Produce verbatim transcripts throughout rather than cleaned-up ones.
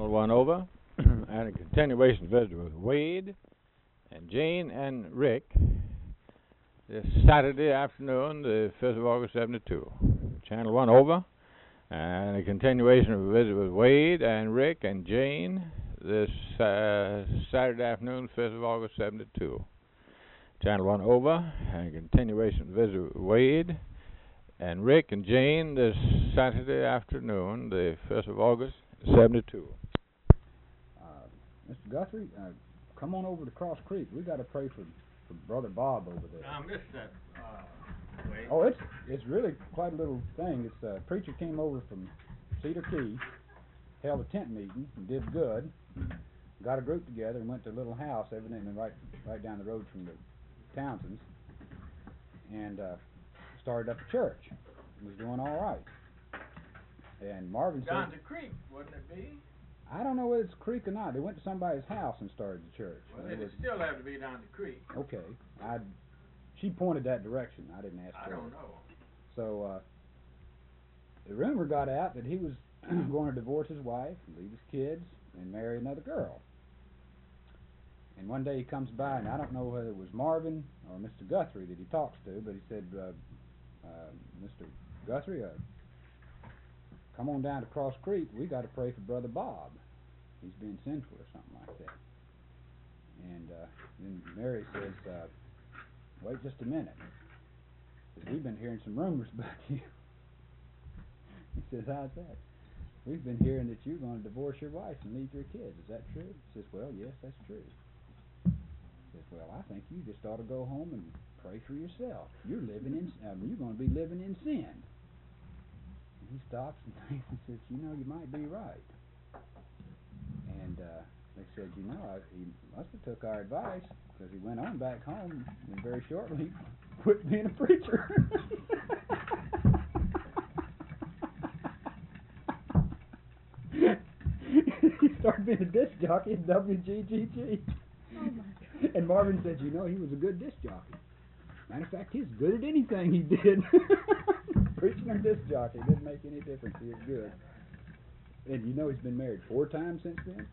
Channel One over, and a continuation visit with Wade and Jane and Rick this Saturday afternoon, the fifth of August, seventy-two. Channel One over, and a continuation of a visit with Wade and Rick and Jane this uh, Saturday afternoon, fifth of August, seventy-two. Channel One over, and a continuation of a visit with Wade and Rick and Jane this Saturday afternoon, the first of August, seventy-two. Uh, Mister Guthrie, uh, come on over to Cross Creek. We got to pray for, for Brother Bob over there. I missed that. Uh, Wade. Oh, it's it's really quite a little thing. It's a uh, preacher came over from Cedar Key, held a tent meeting, and did good. Got a group together and went to a little house, evidently right right down the road from the Townsends, and uh, started up a church. It was doing all right. And Marvin said, Down the creek, wouldn't it be? I don't know whether it's a creek or not. They went to somebody's house and started the church. Well, it it was, still have to be down the creek. Okay. I, she pointed that direction. I didn't ask I her. don't know. So uh, the rumor got out that he was going to divorce his wife, leave his kids, and marry another girl. And one day he comes by, and I don't know whether it was Marvin or Mister Guthrie that he talks to, but he said, uh, uh, Mister Guthrie, uh, come on down to Cross Creek. We got to pray for Brother Bob. He's been sinful or something like that. And uh, then Mary says, uh, wait just a minute. Says, we've been hearing some rumors about you. He says, how's that? We've been hearing that you're going to divorce your wife and leave your kids. Is that true? He says, well, yes, that's true. He says, well, I think you just ought to go home and pray for yourself. You're living in, um, you're going to be living in sin. And he stops and thinks and says, you know, you might be right. And uh, they said, you know, I, he must have took our advice, because he went on back home and very shortly quit being a preacher. He started being a disc jockey at W G G G. Oh my God. And Marvin said, you know, he was a good disc jockey. Matter of fact, he was good at anything he did. Preaching or disc jockey didn't make any difference. He was good. And you know he's been married four times since then?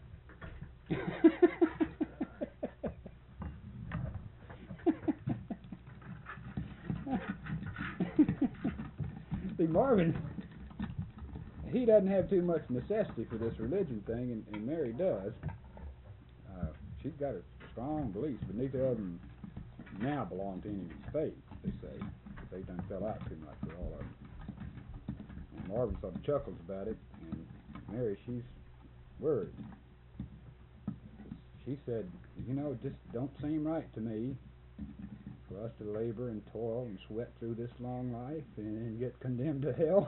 See, Marvin, he doesn't have too much necessity for this religion thing, and, and Mary does. Uh, she's got a strong beliefs, but neither of them now belong to any faith, they say. But they done fell out too much with all of them. And Marvin sort of chuckles about it, and Mary, she's worried. She said, you know, it just don't seem right to me for us to labor and toil and sweat through this long life and then get condemned to hell.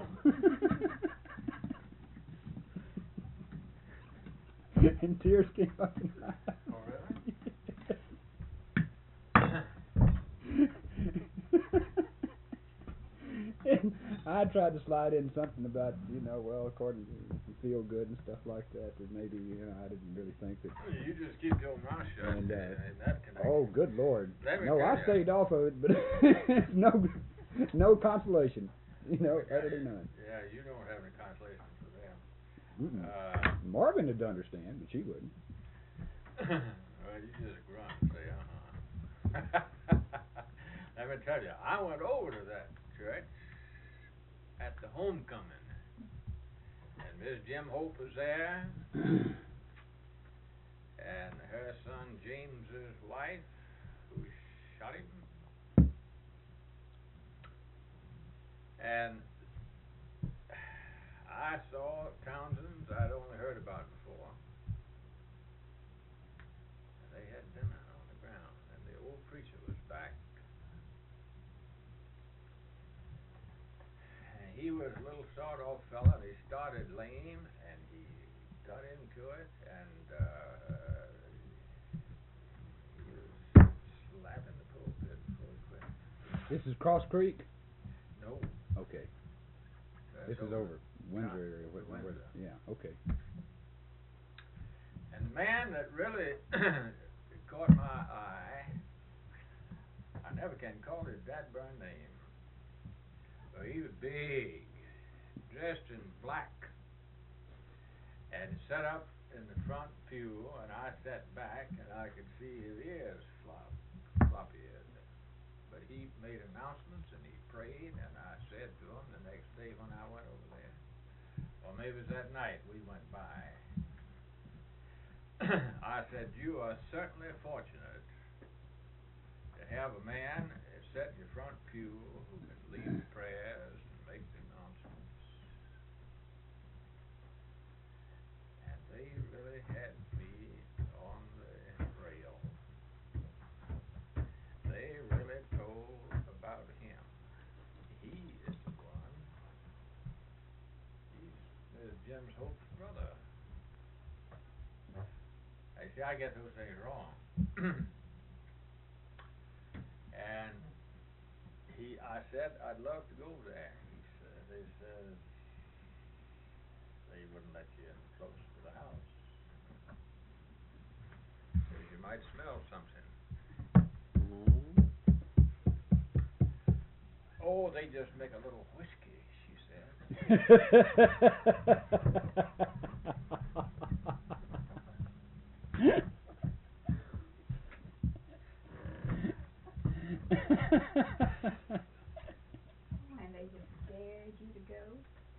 And tears came up in her eyes. Oh, really? And I tried to slide in something about, you know, well, according to you feel good and stuff like that, that maybe, you know, I didn't really think that. You just keep your mouth shut. And, uh, in that connection. Oh, good Lord. Let me No, tell I ya. stayed off of it, but it's no, no consolation, you know, Okay. utterly none. Yeah, you don't have any consolation for them. Mm-mm. Uh, Marvin would understand, but she wouldn't. well, you just grunt and say, uh-huh. Let me tell you, I went over to that church at the homecoming, and Miss Jim Hope was there, and her son James's wife, who shot him, and I saw Townsend's I'd only heard about before. And they had dinner on the ground, and the old preacher was back. And he was a little sawed-off fella, and he started lame, and he got into it, and uh, he was slapping the pulpit before he quit. This is Cross Creek? No. Okay. That's This is over. Windsor area. What, Windsor. what, yeah, okay. And the man that really caught my eye, I never can call his dadburn name, but he was big, dressed in black, and set up in the front pew, and I sat back, and I could see his ears flop, floppy ears. But he made announcements, and he prayed, and I said to him the next day when I went over there, or maybe it was that night we went by, I said, you are certainly fortunate to have a man sit in your front pew who can lead the prayers and make the announcements. And they really had me on the rail. They really told about him. He is the one. He's Miss Jim's Hope's brother. I see, I get those things wrong. And he, I said, I'd love to go there. He said, they said, they wouldn't let you in close to the house. Says you might smell something. Oh, they just make a little whiskey, she said. And they just dared you to go?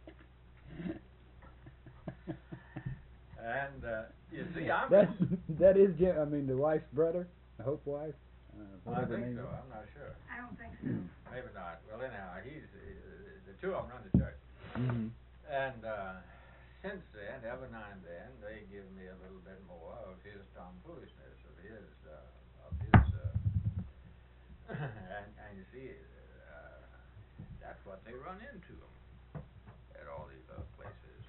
And, uh, you see, I'm... That, that is Jim, I mean, the wife's brother, the Hope wife? Uh, I whatever think name so, is. I'm not sure. I don't think so. Maybe not. Well, anyhow, he's, uh, the two of them run the church. Mm-hmm. And, uh, since then, every now and then, they give me a little bit more of his tomfoolishness, of his, uh, of his, uh, and, and you see, uh, that's what they run into at all these other places.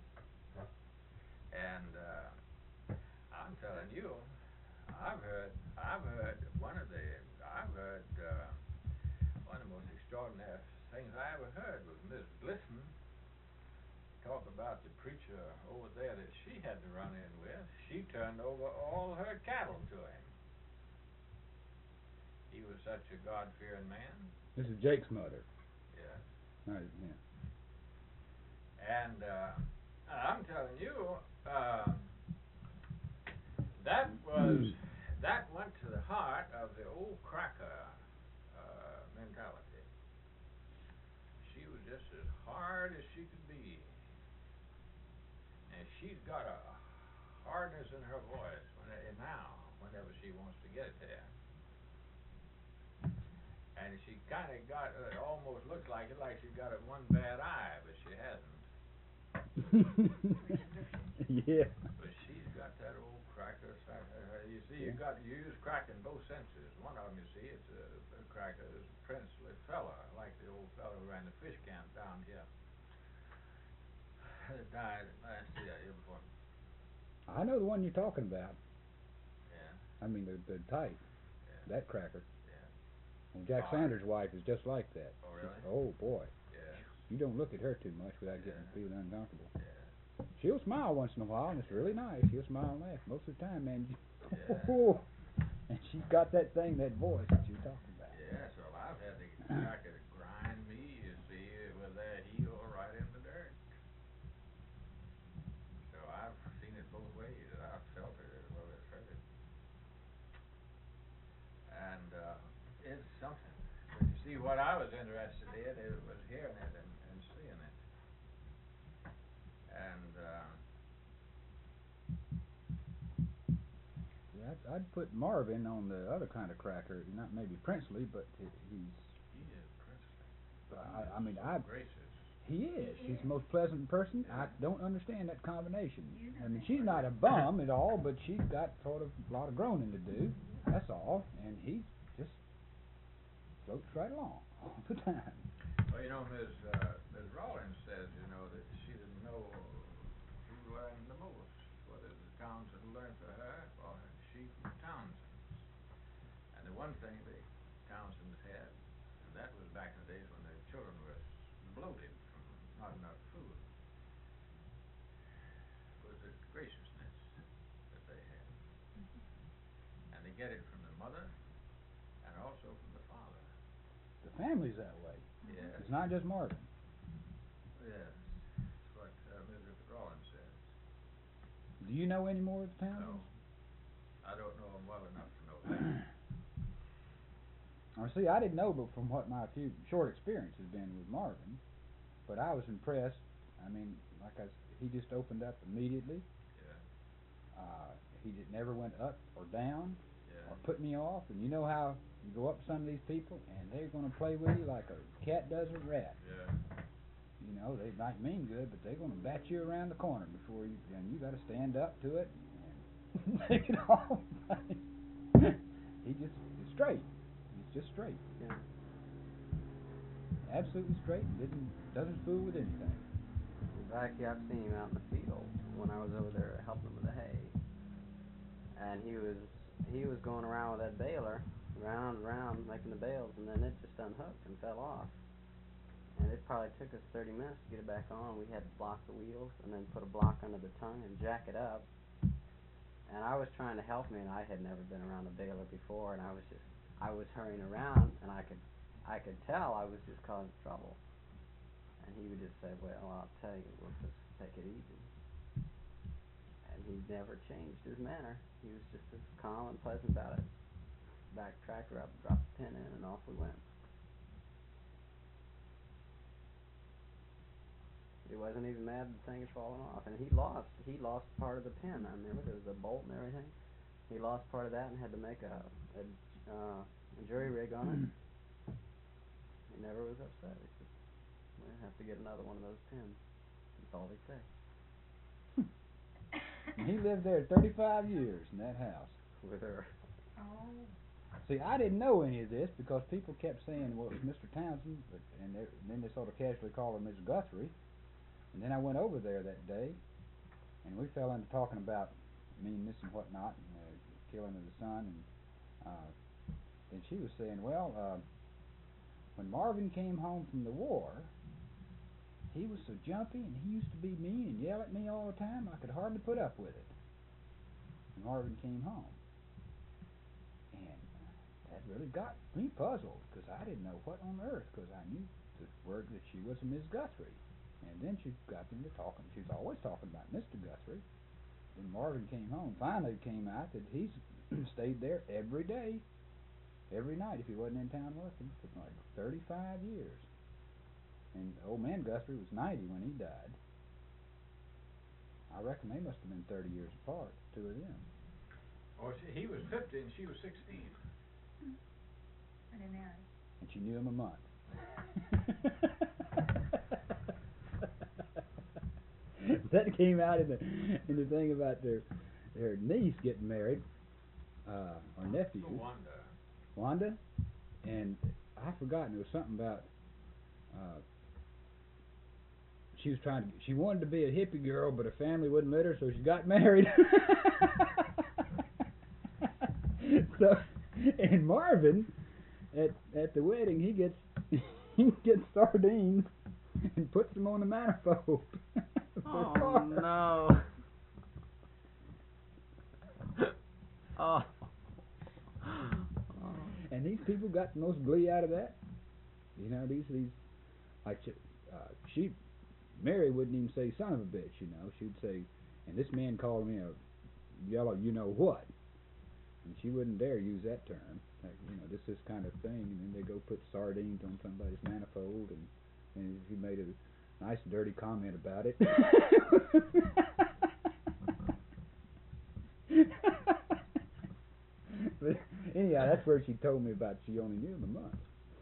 And, uh, I'm telling you, I've heard, I've heard one of the, I've heard, uh, one of the most extraordinary things I ever heard was Miss Glisson talk about the preacher over there that she had to run in with. She turned over all her cattle to him. He was such a God-fearing man. This is Jake's mother. Yeah. Right, yeah. And, uh, I'm telling you, uh, that was, that went to the heart of the old cracker, uh, mentality. She was just as hard as she could be. And she's got a hardness in her voice when it, now, whenever she wants to get it there. And she kind of got, uh, it almost looks like it, like she's got a one bad eye, but she hasn't. Yeah. But she's got that old cracker. Uh, you see, you got you use crack in both senses. One of them, you see, it's a, a cracker is a princely fella, like the old fella who ran the fish camp down here. That died last year, year before. I know the one you're talking about. Yeah. I mean, the the type. Yeah. That cracker. Yeah. Well, Jack Oh. Sanders' wife is just like that. Oh, really? Oh, boy. Yeah. You don't look at her too much without getting Yeah. feeling uncomfortable. Yeah. She'll smile once in a while, and it's really nice. She'll smile and laugh. Most of the time, man, Yeah. and she's got that thing, that voice that you're talking about. Yeah, so I've had the cracker to grind me, you see, with their heel right in the dirt. So I've seen it both ways, and I've felt it as well as heard it. And, uh, it's something. But you see, what I was interested in, it was hearing it and, and seeing it. And, uh, Yeah, I'd, I'd put Marvin on the other kind of cracker. Not maybe princely, but he- he's. he is princely. I, I mean, So I. gracious. He is. He He's is. the most pleasant person. I Yeah. don't understand that combination. You I mean, don't. she's not a bum at all, but she's got sort of a lot of groaning to do. That's all. And he just floats right along all the time. Well, you know, Miz Uh, Miz Rollins says, you know, that she didn't know who learned the most, whether the Townsend who learned for her or she from the Townsends. And the one thing the Townsends had, and that was back in the days when the children were bloated from not enough food, was the graciousness that they had. And they get it from the mother and also from the father. The family's that way. Yes. It's not just Marvin. Yes, that's what uh, Missus Rollins says. Do you know any more of the Townsends? No. I don't know them well enough to know that. Or see, I didn't know, but from what my few short experience has been with Marvin, but I was impressed. I mean, like I, s- he just opened up immediately. Yeah. Uh, he did, never went up or down Yeah. or put me off. And you know how you go up to some of these people and they're going to play with you like a cat does a rat. Yeah. You know, they might mean good, but they're going to bat you around the corner before you, and you got to stand up to it and take it off. He just is straight. He's just straight. Yeah. Absolutely straight. Didn't doesn't fool with anything. Back here, I've seen him out in the field when I was over there helping him with the hay, and he was he was going around with that baler, round and round, making the bales, and then it just unhooked and fell off. And it probably took us thirty minutes to get it back on. We had to block the wheels and then put a block under the tongue and jack it up. And I was trying to help me, and I had never been around a baler before, and I was just I was hurrying around, and I could I could tell I was just causing trouble. And he would just say, well, I'll tell you, we'll just take it easy. And he never changed his manner. He was just as calm and pleasant about it. Back tractor up, dropped the pin in, and off we went. He wasn't even mad the thing had fallen off. And he lost, he lost part of the pin. I remember there was a bolt and everything. He lost part of that and had to make a, a, uh, a jury rig on it. He never was upset. He said, we'll have to get another one of those pins. That's all he'd say. And he lived there thirty-five years in that house. With her. Oh, See, I didn't know any of this because people kept saying, well, it's Mister Townsend, but, and, they, and then they sort of casually called him Mister Guthrie. And then I went over there that day, and we fell into talking about meanness and whatnot, and uh, killing of the son. And uh, then she was saying, well, uh, when Marvin came home from the war, he was so jumpy, and he used to be mean and yell at me all the time, I could hardly put up with it. And Marvin came home. And that really got me puzzled, because I didn't know what on earth, because I knew the word that she was a Miss Guthrie. And then she got into talking, she was always talking about Mister Guthrie. Then Marvin came home. Finally it came out that he's stayed there every day, every night if he wasn't in town working, for like thirty-five years. And old man Guthrie was ninety when he died. I reckon they must have been thirty years apart, the two of them. Oh, she, he was fifty and she was sixteen. when they married. And she knew him a month. That came out in the in the thing about their their niece getting married, uh, or nephew, Wanda. Wanda, and I forgotten it was something about. Uh, she was trying to. She wanted to be a hippie girl, but her family wouldn't let her, so she got married. So, and Marvin, at at the wedding, he gets he gets sardines and puts them on the manifold. Oh no. Oh. And these people got the most glee out of that. You know, these these like uh, she Mary wouldn't even say son of a bitch. You know, she'd say, and this man called me a yellow, you know what? And she wouldn't dare use that term. Like, you know, this this kind of thing. And then they go put sardines on somebody's manifold, and and he made a nice dirty comment about it. But anyhow, that's where she told me about she only knew him a month.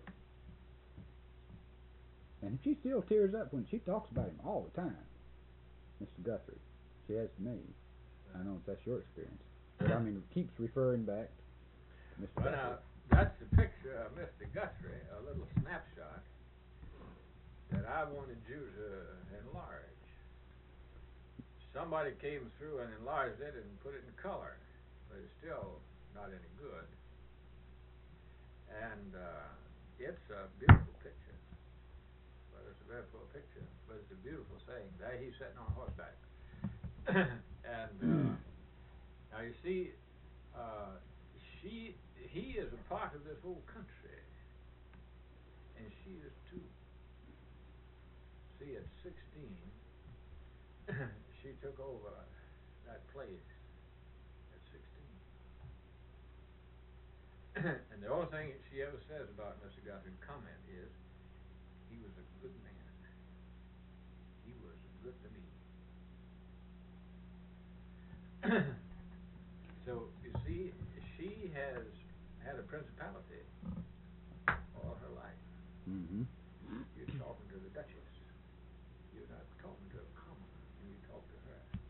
And she still tears up when she talks about him all the time, Mister Guthrie. She has to me. I don't know if that's your experience. But I mean, it keeps referring back to Mister Well, Guthrie. now, that's the picture of Mister Guthrie, a little snapshot that I wanted you to enlarge. Somebody came through and enlarged it and put it in color, but it's still not any good. And uh, it's a beautiful picture. Well, it's a very poor picture, but it's a beautiful thing. There he's sitting on horseback. And uh, now you see, uh, she, he is a part of this whole country, and she is too. See, at sixteen, she took over that place at sixteen. And the only thing she ever says about Mister Guthrie's comment is, he was a good man. He was good to me. So, you see, she has had a principality all her life. Mm-hmm. You're talking to the Duchess. You're not talking to a commoner when you talk to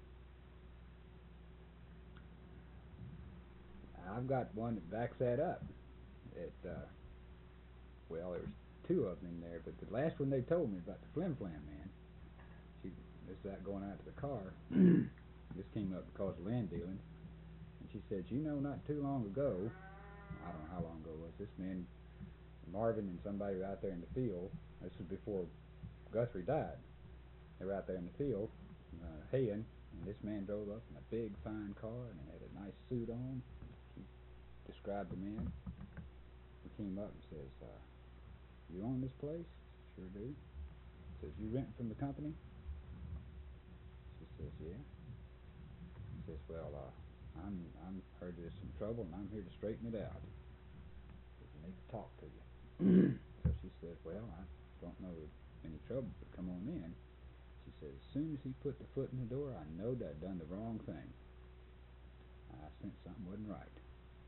her. I've got one that backs that up. It, uh, well, there's two of them in there, but the last one they told me about the Flim Flam man, she, this that going out to the car, this came up because of land dealing, and she said, you know, not too long ago, I don't know how long ago it was, this man, Marvin and somebody were out there in the field, this was before Guthrie died, they were out there in the field, uh, haying, and this man drove up in a big fine car, and he had a nice suit on. She described the man. He came up and says, uh, you own this place? Sure do. Says, you rent from the company? She says, yeah. He says, well, uh, I'm I'm heard there's some trouble and I'm here to straighten it out. Says, I need to talk to you. So she says, well, I don't know of any trouble, but come on in. She says, as soon as he put the foot in the door, I knowed I'd done the wrong thing. I sensed something wasn't right.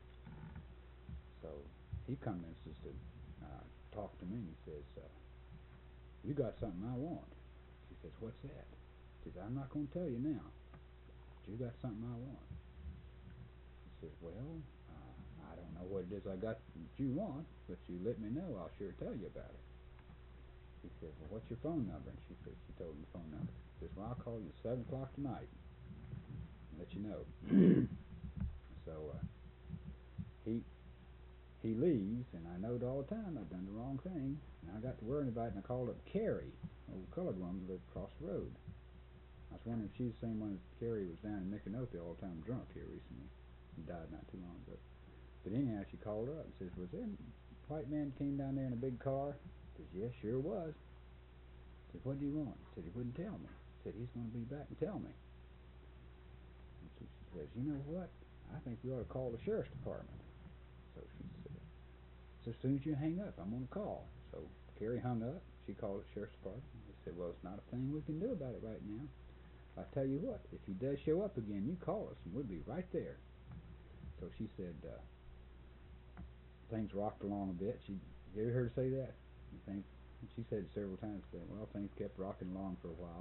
So he comes in and says to uh, talk to me, and he says, uh, you got something I want. She says, what's that? He says, I'm not going to tell you now, but you got something I want. He says, well, uh, I don't know what it is I got that you want, but you let me know, I'll sure tell you about it. He says, well, what's your phone number? And she says, she told him the phone number. He says, well, I'll call you at seven o'clock tonight and let you know. So uh, he he leaves, and I knowed all the time I'd done the wrong thing, and I got to worrying about it, and I called up Carrie, old colored woman who lived across the road. I was wondering if she's the same one as Carrie was down in Micanopy all the time drunk here recently. He died not too long ago. But anyhow, she called her up and says, was there a white man came down there in a big car? He says, yes, sure was. I said, what do you want? He said, he wouldn't tell me. He said, he's going to be back and tell me. And so she says, you know what? I think we ought to call the sheriff's department. So she said, so as soon as you hang up, I'm going to call. So Carrie hung up. She called the sheriff's department. They said, well, it's not a thing we can do about it right now. I tell you what, if he does show up again, you call us, and we'll be right there. So she said, uh, things rocked along a bit. She, you ever heard her say that? You think? She said it several times. Said, well, things kept rocking along for a while.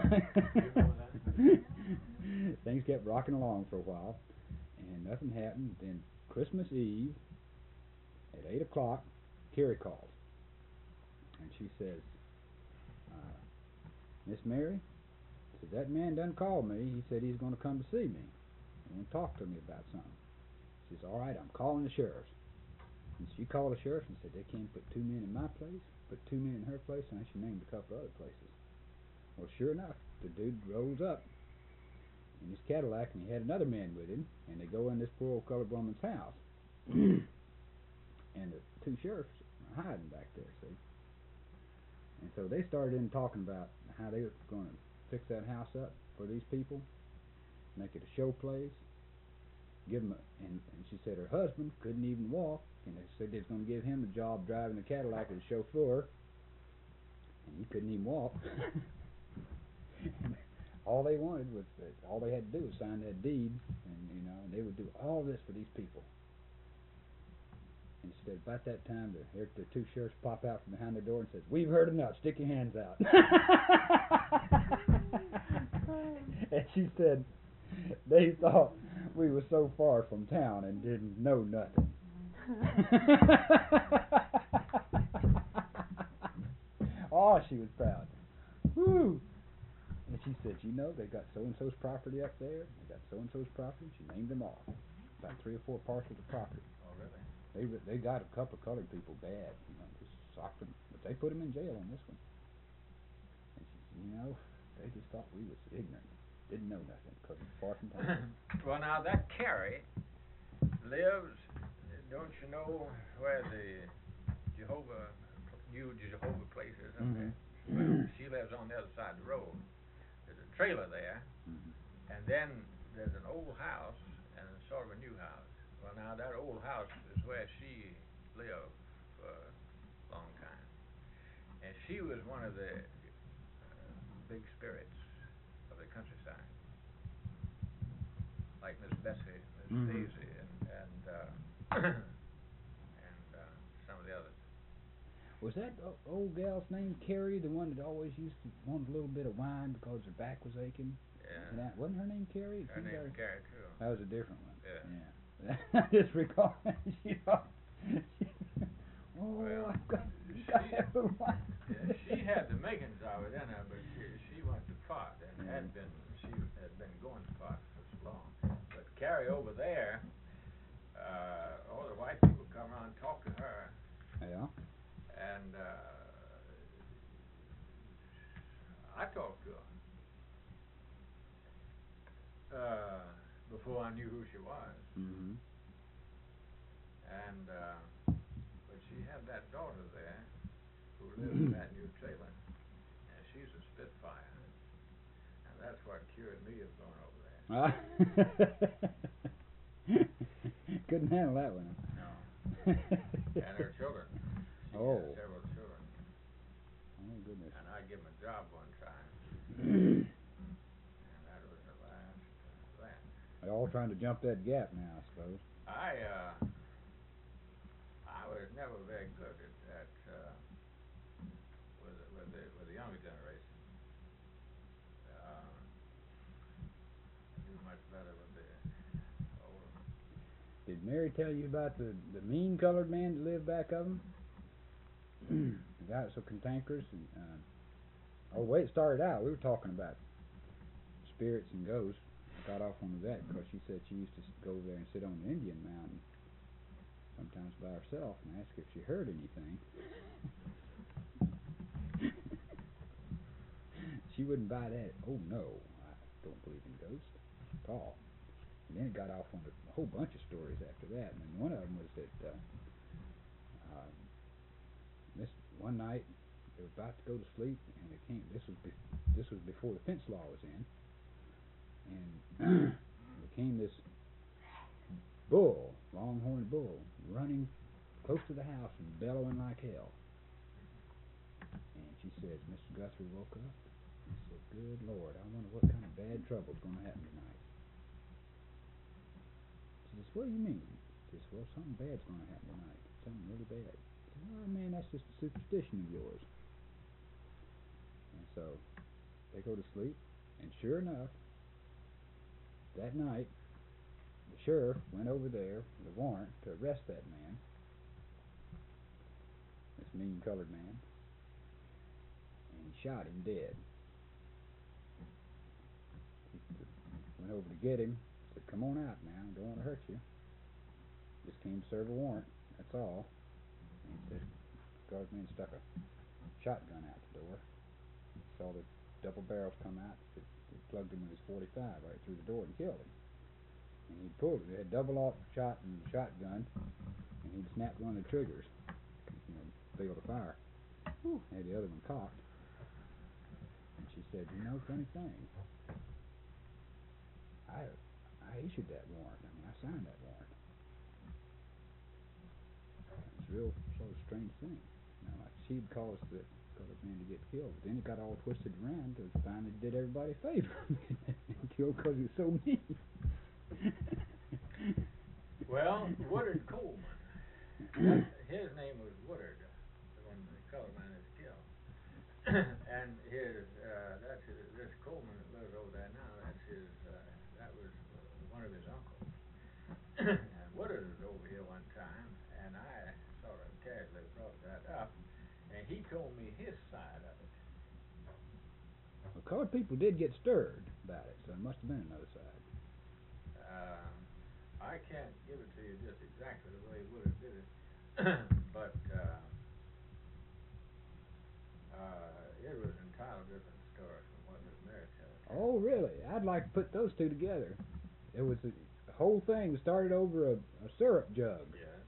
Things kept rocking along for a while, and nothing happened. Then Christmas Eve at eight o'clock, Carrie calls, and she says, uh, Miss Mary, said, that man done called me. He said he's going to come to see me. He want to talk to me about something. She says, all right, I'm calling the sheriff. And she called the sheriff and said, they can't put two men in my place, put two men in her place, and she named a couple other places. Well, sure enough, the dude rolls up in his Cadillac, and he had another man with him, and they go in this poor old colored woman's house. And the two sheriffs are hiding back there, see? And so they started in talking about how they were going to fix that house up for these people, make it a show place, give him a, and, and she said her husband couldn't even walk, and they said they was going to give him the job driving the Cadillac as a chauffeur, and he couldn't even walk. All they wanted was that all they had to do was sign that deed, and you know, and they would do all this for these people. And she said about that time, the, here the two sheriffs pop out from behind the door and says, "We've heard enough. Stick your hands out." And she said they thought we were so far from town and didn't know nothing. Oh, she was proud. Woo! And she said, you know, they got so-and-so's property up there. They got so-and-so's property. She named them all. About three or four parcels of property. Oh, really? They they got a couple of colored people bad, you know, just socked them. But they put them in jail on this one. And she said, you know, they just thought we was ignorant. Didn't know nothing because it's far from town. Well, now, that Carrie lives, don't you know where the Jehovah, new Jehovah place is up there? Well, she lives on the other side of the road. There's a trailer there, Mm-hmm. and then there's an old house and sort of a new house. Well, now that old house is where she lived for a long time, and she was one of the uh, big spirits of the countryside, like Miss Bessie, Miss Mhm. Daisy, and and uh, and uh, some of the others. Was that o- old gal's name Carrie, the one that always used to want a little bit of wine because her back was aching? Yeah. And that wasn't her name Carrie? Her She name got was Carrie too. That was a different one. Yeah. Yeah. I just recall she thought, oh, Well, I've got, she- got to have a wine. Yeah, she had the makings of it in her, but she she went to pot and Yeah. had been she had been going to pot for so long. But Carrie over there, uh, all the white people come around and talk to her, Yeah. and uh, I talked to her uh, before I knew who she was, Mm-hmm. and uh, but she had that daughter there who lives in that new trailer, and she's a Spitfire, and that's what cured me of going over there. Ah. Couldn't handle that one. No. And her children. She Oh. has several children. Oh goodness. And I gave them a job one time, and that was the last of that. They're all trying to jump that gap now, I suppose. I uh, I was never very good at, at uh, with the- with the with the younger generation. Uh, I do much better with the older. Did Mary tell you about the, the mean colored man that lived back of him? The guy that was so cantankerous and uh, oh, the way it started out, we were talking about spirits and ghosts. I got off onto that because she said she used to s- go over there and sit on the Indian mountain sometimes by herself and ask if she heard anything. She wouldn't buy that. Oh no, I don't believe in ghosts at all. And then it got off on a whole bunch of stories after that. And then one of them was that uh, um, this one night they were about to go to sleep, and it came. This was be, this was before the fence law was in, and there came this bull, longhorn bull, running close to the house and bellowing like hell. And she says, Mister Guthrie woke up. He said, "Good Lord, I wonder what kind of bad trouble's going to happen tonight." She says, "What do you mean?" He says, "Well, something bad's going to happen tonight. Something really bad." He says, "Oh man, that's just a superstition of yours." And so they go to sleep, and sure enough, that night the sheriff went over there with a warrant to arrest that man, this mean colored man, and he shot him dead. He went over to get him, said, "Come on out now, don't want to hurt you. Just came to serve a warrant, that's all." And he said, the guard man stuck a shotgun out the door. He saw the double barrels come out, said he plugged him with his forty-five right through the door and killed him. And he pulled it, it had double aught shot in the shotgun, and he'd snapped one of the triggers, you know, failed to fire. Whew. Had the other one cocked. And she said, "You know, funny thing, I I issued that warrant. I mean, I signed that warrant." It's a real sort of strange thing. You know, like she'd caused the colored man to get killed, but then it got all twisted around to finally did everybody a favor and killed because he was so mean. Well, Woodard Coleman, that, his name was Woodard when the colored man is killed. And his, uh, that's his, this Coleman that lives over there now, that's his, uh, that was uh, one of his uncles. And Woodard was over here one time, and I sort of casually brought that up, and he told me his side of it. Well, colored people did get stirred about it, so there must have been another side. Um, I can't give it to you just exactly the way Woodard did it, but uh, uh, it was an entirely different story from what Miss Mary tells. Oh, really? I'd like to put those two together. It was a, the whole thing started over a, a syrup jug Yes.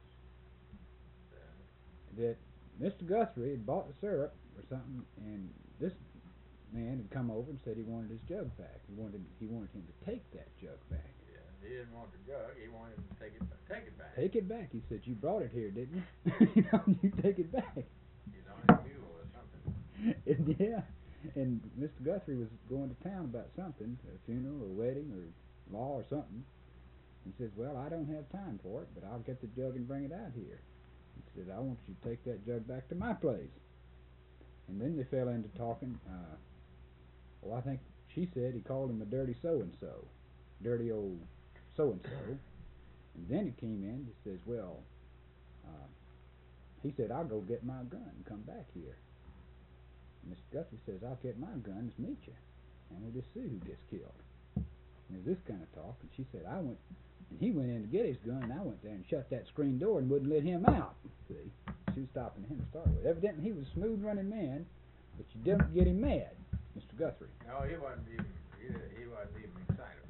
Yes. that Mister Guthrie had bought the syrup or something, and this man had come over and said he wanted his jug back. He wanted he wanted him to take that jug back. Yeah, he didn't want the jug. He wanted him to take it, take it back. Take it back. He said, "You brought it here, didn't you? You know, you take it back." He's on his mule or something. And yeah, and Mister Guthrie was going to town about something, a funeral or wedding or law or something. He says, "Well, I don't have time for it, but I'll get the jug and bring it out here." He says, "I want you to take that jug back to my place." And then they fell into talking. Uh, well, I think she said he called him a dirty so-and-so, dirty old so-and-so. And then he came in. He says, "Well," uh, he said, "I'll go get my gun and come back here." Mister Guthrie says, "I'll get my gun and meet you, and we'll just see who gets killed." And there's this kind of talk. And she said, "I went," and he went in to get his gun, and I went there and shut that screen door and wouldn't let him out. See, she was stopping him to start with. Evidently, he was a smooth running man, but you didn't get him mad, Mister Guthrie. No, he wasn't even. He, he wasn't even excited.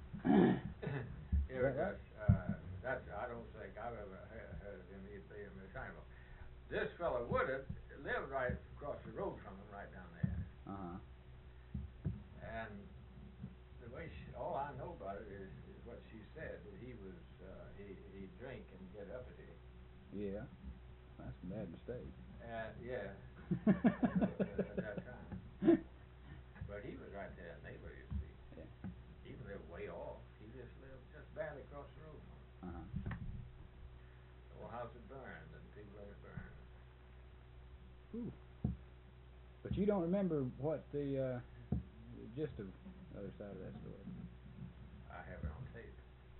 Yeah, Is that right? that's, uh, that's. I don't think I've ever heard, heard of him be excited. This fellow Woodard lived right across the road from him, right down there. Uh huh. And the way she, all I know about it is, is what she said, that he was uh, he he drink and get uppity. Yeah, that's a bad mistake. Uh, yeah. At that time. But he was right there, neighbor, you see. Yeah. He lived way off. He just lived just barely across the road from him. Uh huh. The whole house had burned, and people let it burn. Ooh. But you don't remember what the uh, the gist of the other side of that story? I have it on tape.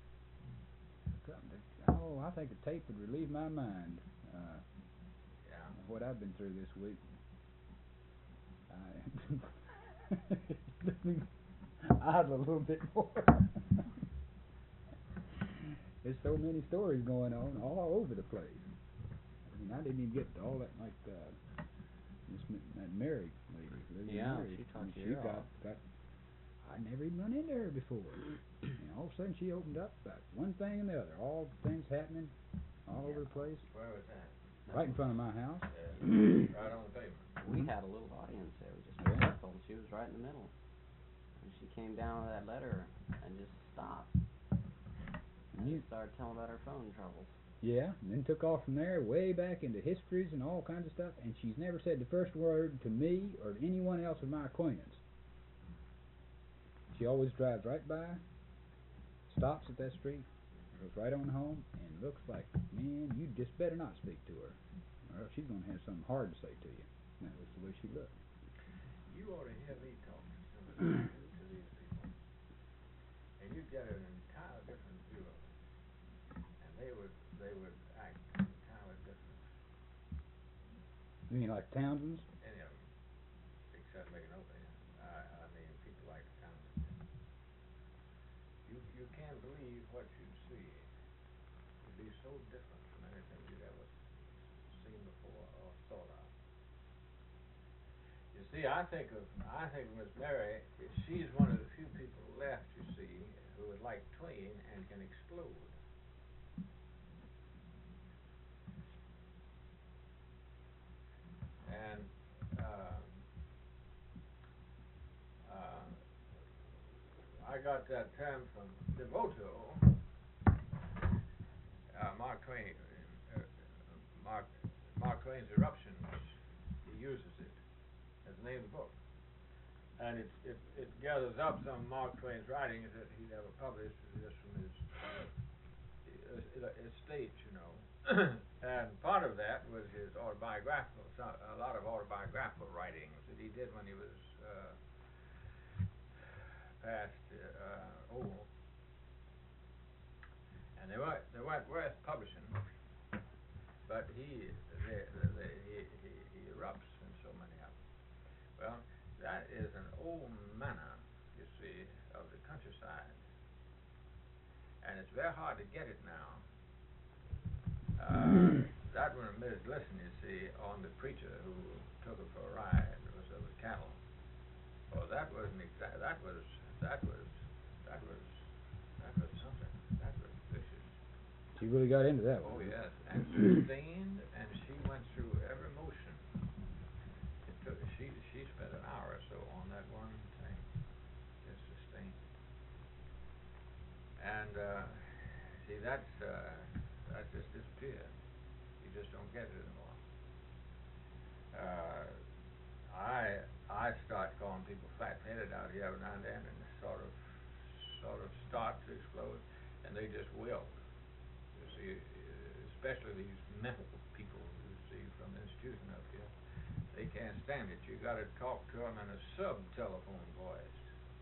Oh, I think a tape would relieve my mind. Uh, Yeah. what I've been through this week. I let me idle a little bit more. There's so many stories going on all over the place. I mean, I didn't even get to all that, like uh, this M- that Mary lady. Lady Yeah, Mary. she I talked mean, your she ear got off. got. I never even run into her before, and all of a sudden she opened up about one thing and the other. All things happening all over the place, Where was that? right in front of my house. Yeah. Right on the pavement. We Mhm. had a little audience there. We just Yeah. circled. She was right in the middle. And she came down with that letter and just stopped. And You- started telling about her phone troubles. Yeah, and then took off from there, way back into histories and all kinds of stuff, and she's never said the first word to me or to anyone else of my acquaintance. She always drives right by, stops at that street, goes right on home, and looks like, man, you just better not speak to her, or else she's going to have something hard to say to you. And that was the way she looked. You ought to hear me talk to some of these, to these people, and you'd get an entirely different view of it, and they would they would act entirely different. You mean like Townsend's? Any of them, except Magnolia. I I mean people like Townsend. You you can't believe what you'd see. It'd be so different from anything you'd ever seen before or thought of. You see, I think of I think of Miss Mary. She's one of the few people left, you see, who is like Twain and can explode. And uh, uh, I got that term from Devoto. Uh, Mark Twain, uh, Mark Mark Twain's Eruptions. He uses it as the name of the book. And it, it, it gathers up some of Mark Twain's writings that he never published just from his uh, estate, you know. And part of that was his autobiographical, a lot of autobiographical writings that he did when he was uh, past uh, old. And they weren't, they weren't worth publishing, but he, they, they, he, he, he erupts in so many of them. Well, that is an old manner, you see, of the countryside. And it's very hard to get it now. Uh, that one made us listen, you see, on the preacher who took her for a ride, was over the cattle. Well, that wasn't exact, that was, that was, that was, that was something. That was vicious. She really got into that Oh, one. yes, and sustained, and she went through every motion. It took, she, she spent an hour or so on that And uh, see, that's uh, that just disappeared. You just don't get it anymore. Uh, I I start calling people flat-headed out here every now and then, and sort of sort of start to explode, and they just will. You see, especially these mental people you see from the institution up here, they can't stand it. You got to talk to them in a sub-telephone voice.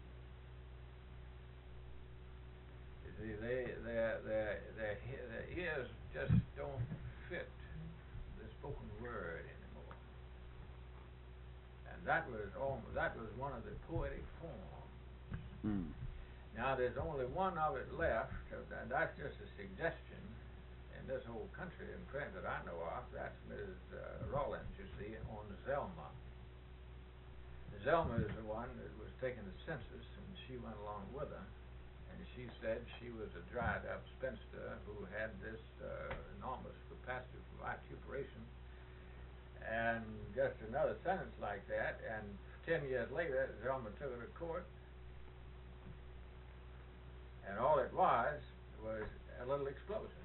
You see, they their their their their ears just don't fit the spoken word anymore. And that was almost, that was one of the poetic forms. Mm. Now there's only one of it left, and that's just a suggestion in this whole country in print that I know of. That's Missus Uh, Rollins, you see, on Zelma. Zelma is the one that was taking the census, and she went along with her. And she said she was a dried-up spinster who had this uh, enormous capacity for vituperation. And just another sentence like that, and ten years later, Zelma took her to court. And all it was was a little explosion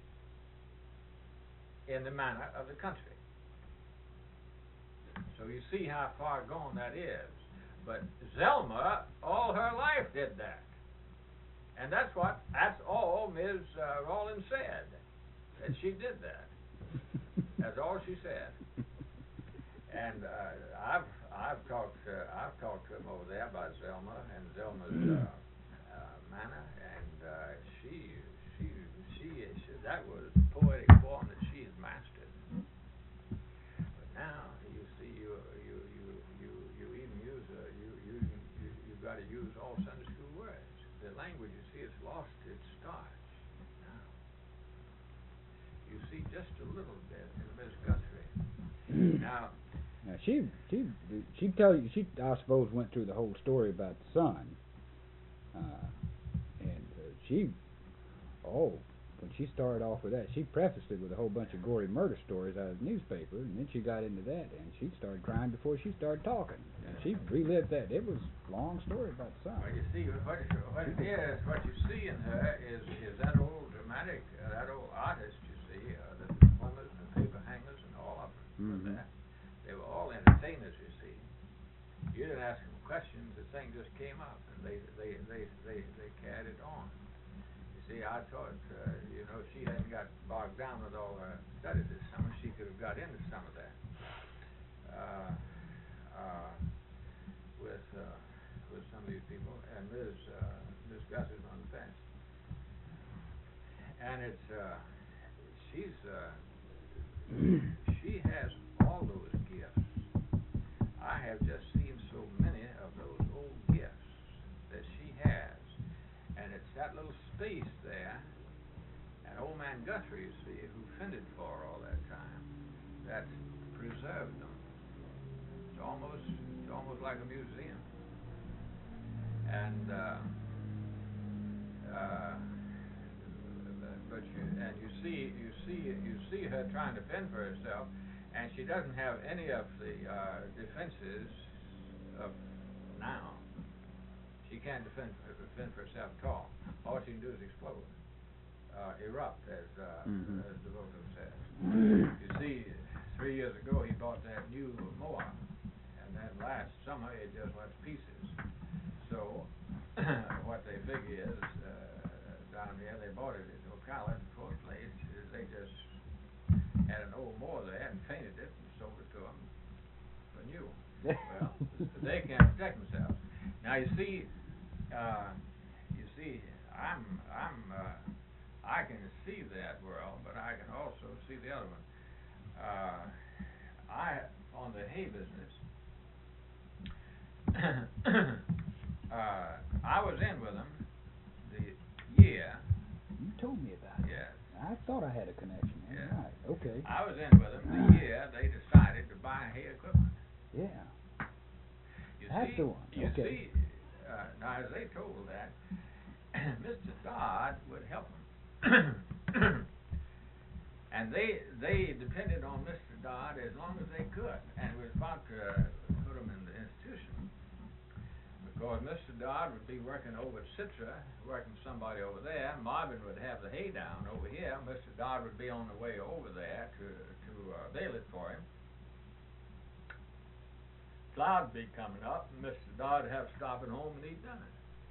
in the manner of the country. So you see how far gone that is. But Zelma, all her life, did that. And that's what, that's all Miz Uh, Rollins said, that she did that. That's all she said. And uh, I've I've talked uh, I've talked to him over there about Zelma and Zelma's uh, uh, manner, and uh, she, she she she that was the poetic form that she had mastered. But now you see you you you you you even use uh, you you you you've got to use all Sunday school words. The language, you see, it's lost its starch now. You see just a little bit in Miss Guthrie. Now. Now she she she tell you she I suppose went through the whole story about the son, uh, and uh, she oh when she started off with that she prefaced it with a whole bunch of gory murder stories out of the newspaper, and then she got into that and she started crying before she started talking, and she relived that. It was a long story about the son. Well, you see what it, what it is, what you see in her is is that old dramatic, uh, that old artist you see, uh, the plumbers and paper hangers and all of them. Mm-hmm. That. They were all entertainers, you see. You didn't ask them questions, the thing just came up, and they they they they, they carried it on. You see, I thought, uh, you know, she hadn't got bogged down with all her studies this summer. She could have got into some of that. Uh, uh, with uh, with some of these people, and Miz Uh, Miz Gus is one of the best. And it's uh, she's uh, she has all those gifts. I have just seen so many of those old gifts that she has, and it's that little space there, and old man Guthrie, you see, who fended for her all that time, that preserved them. It's almost, it's almost like a museum. And uh, uh, but you and you see, you see, you see her trying to fend for herself. And she doesn't have any of the uh, defenses of now. She can't defend, defend for herself at all. All she can do is explode, uh, erupt, as uh, mm-hmm. as the voter says. You see, three years ago he bought that new mower, and then last summer it just went to pieces. So what they figure is uh, down here they bought it at Ocala, the fourth place. They just had an old mower there and painted it and sold it to them for new. Well, they can't protect themselves. Now you see, uh, you see, I'm, I'm, uh, I can see that world, but I can also see the other one. Uh, I on the hay business. uh, I was in with them the year. You told me about it. Yes. I thought I had a connection. Yeah. Right. Okay. I was in with them the year they decided to buy hay equipment. Yeah. You That's see, the one. You Okay. see, uh, now as they told that, Mister Dodd would help them, and they they depended on Mister Dodd as long as they could, and was about to put them in the institution course, Mister Dodd would be working over at Citra, working with somebody over there. Marvin would have the hay down over here. Mister Dodd would be on the way over there to to uh, bale it for him. Cloud would be coming up, and Mister Dodd would have stopping home, and he'd done it.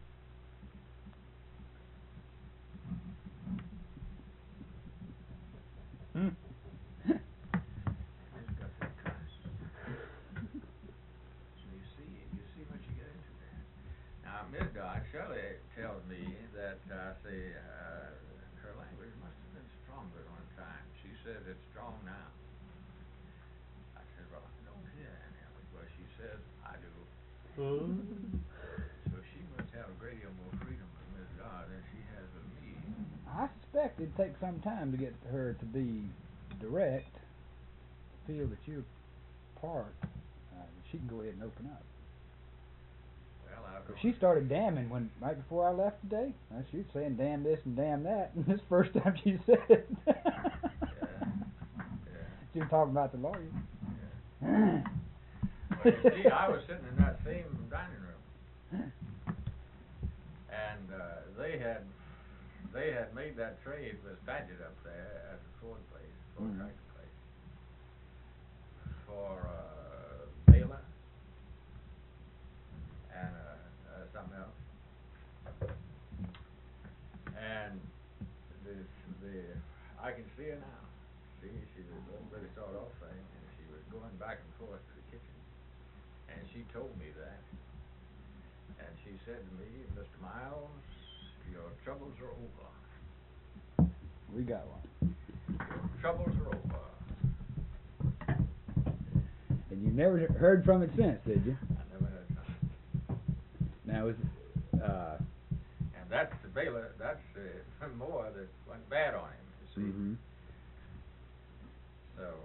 Hmm. He's got that cuss. So you see, you see what you get into there. Now, Miss Dodd Shirley tells me that, uh, say, uh, her language must have been stronger at one time. She says it's strong now. I said, well, I don't hear any of it. Well, she says, I do. So she must have a great deal more freedom with Miss Dodd than she has with me. I suspect it'd take some time to get her to be direct, feel that you're part. Uh, she can go ahead and open up. Well, I But don't. she started damning when right before I left today. Uh, she was saying damn this and damn that. And this is the first time she said it. Yeah. Yeah. She was talking about the lawyer. Yeah. Well, you see, I was sitting in that same dining room, and uh, they had they had made that trade with Paget up there at the Ford place, Ford Mhm. tractor place, for uh, Baylor and uh, uh, something else, and the the I can see her now. See, she was a little bitty sawed off thing, and she was going back and forth to the kitchen. And she told me that. And she said to me, Mister Miles, your troubles are over. We got one. Your troubles are over. And you never heard from it since, did you? I never heard from it. Now, is uh. And that's the Baylor, that's uh, more that went bad on him, you see. Mm-hmm. So.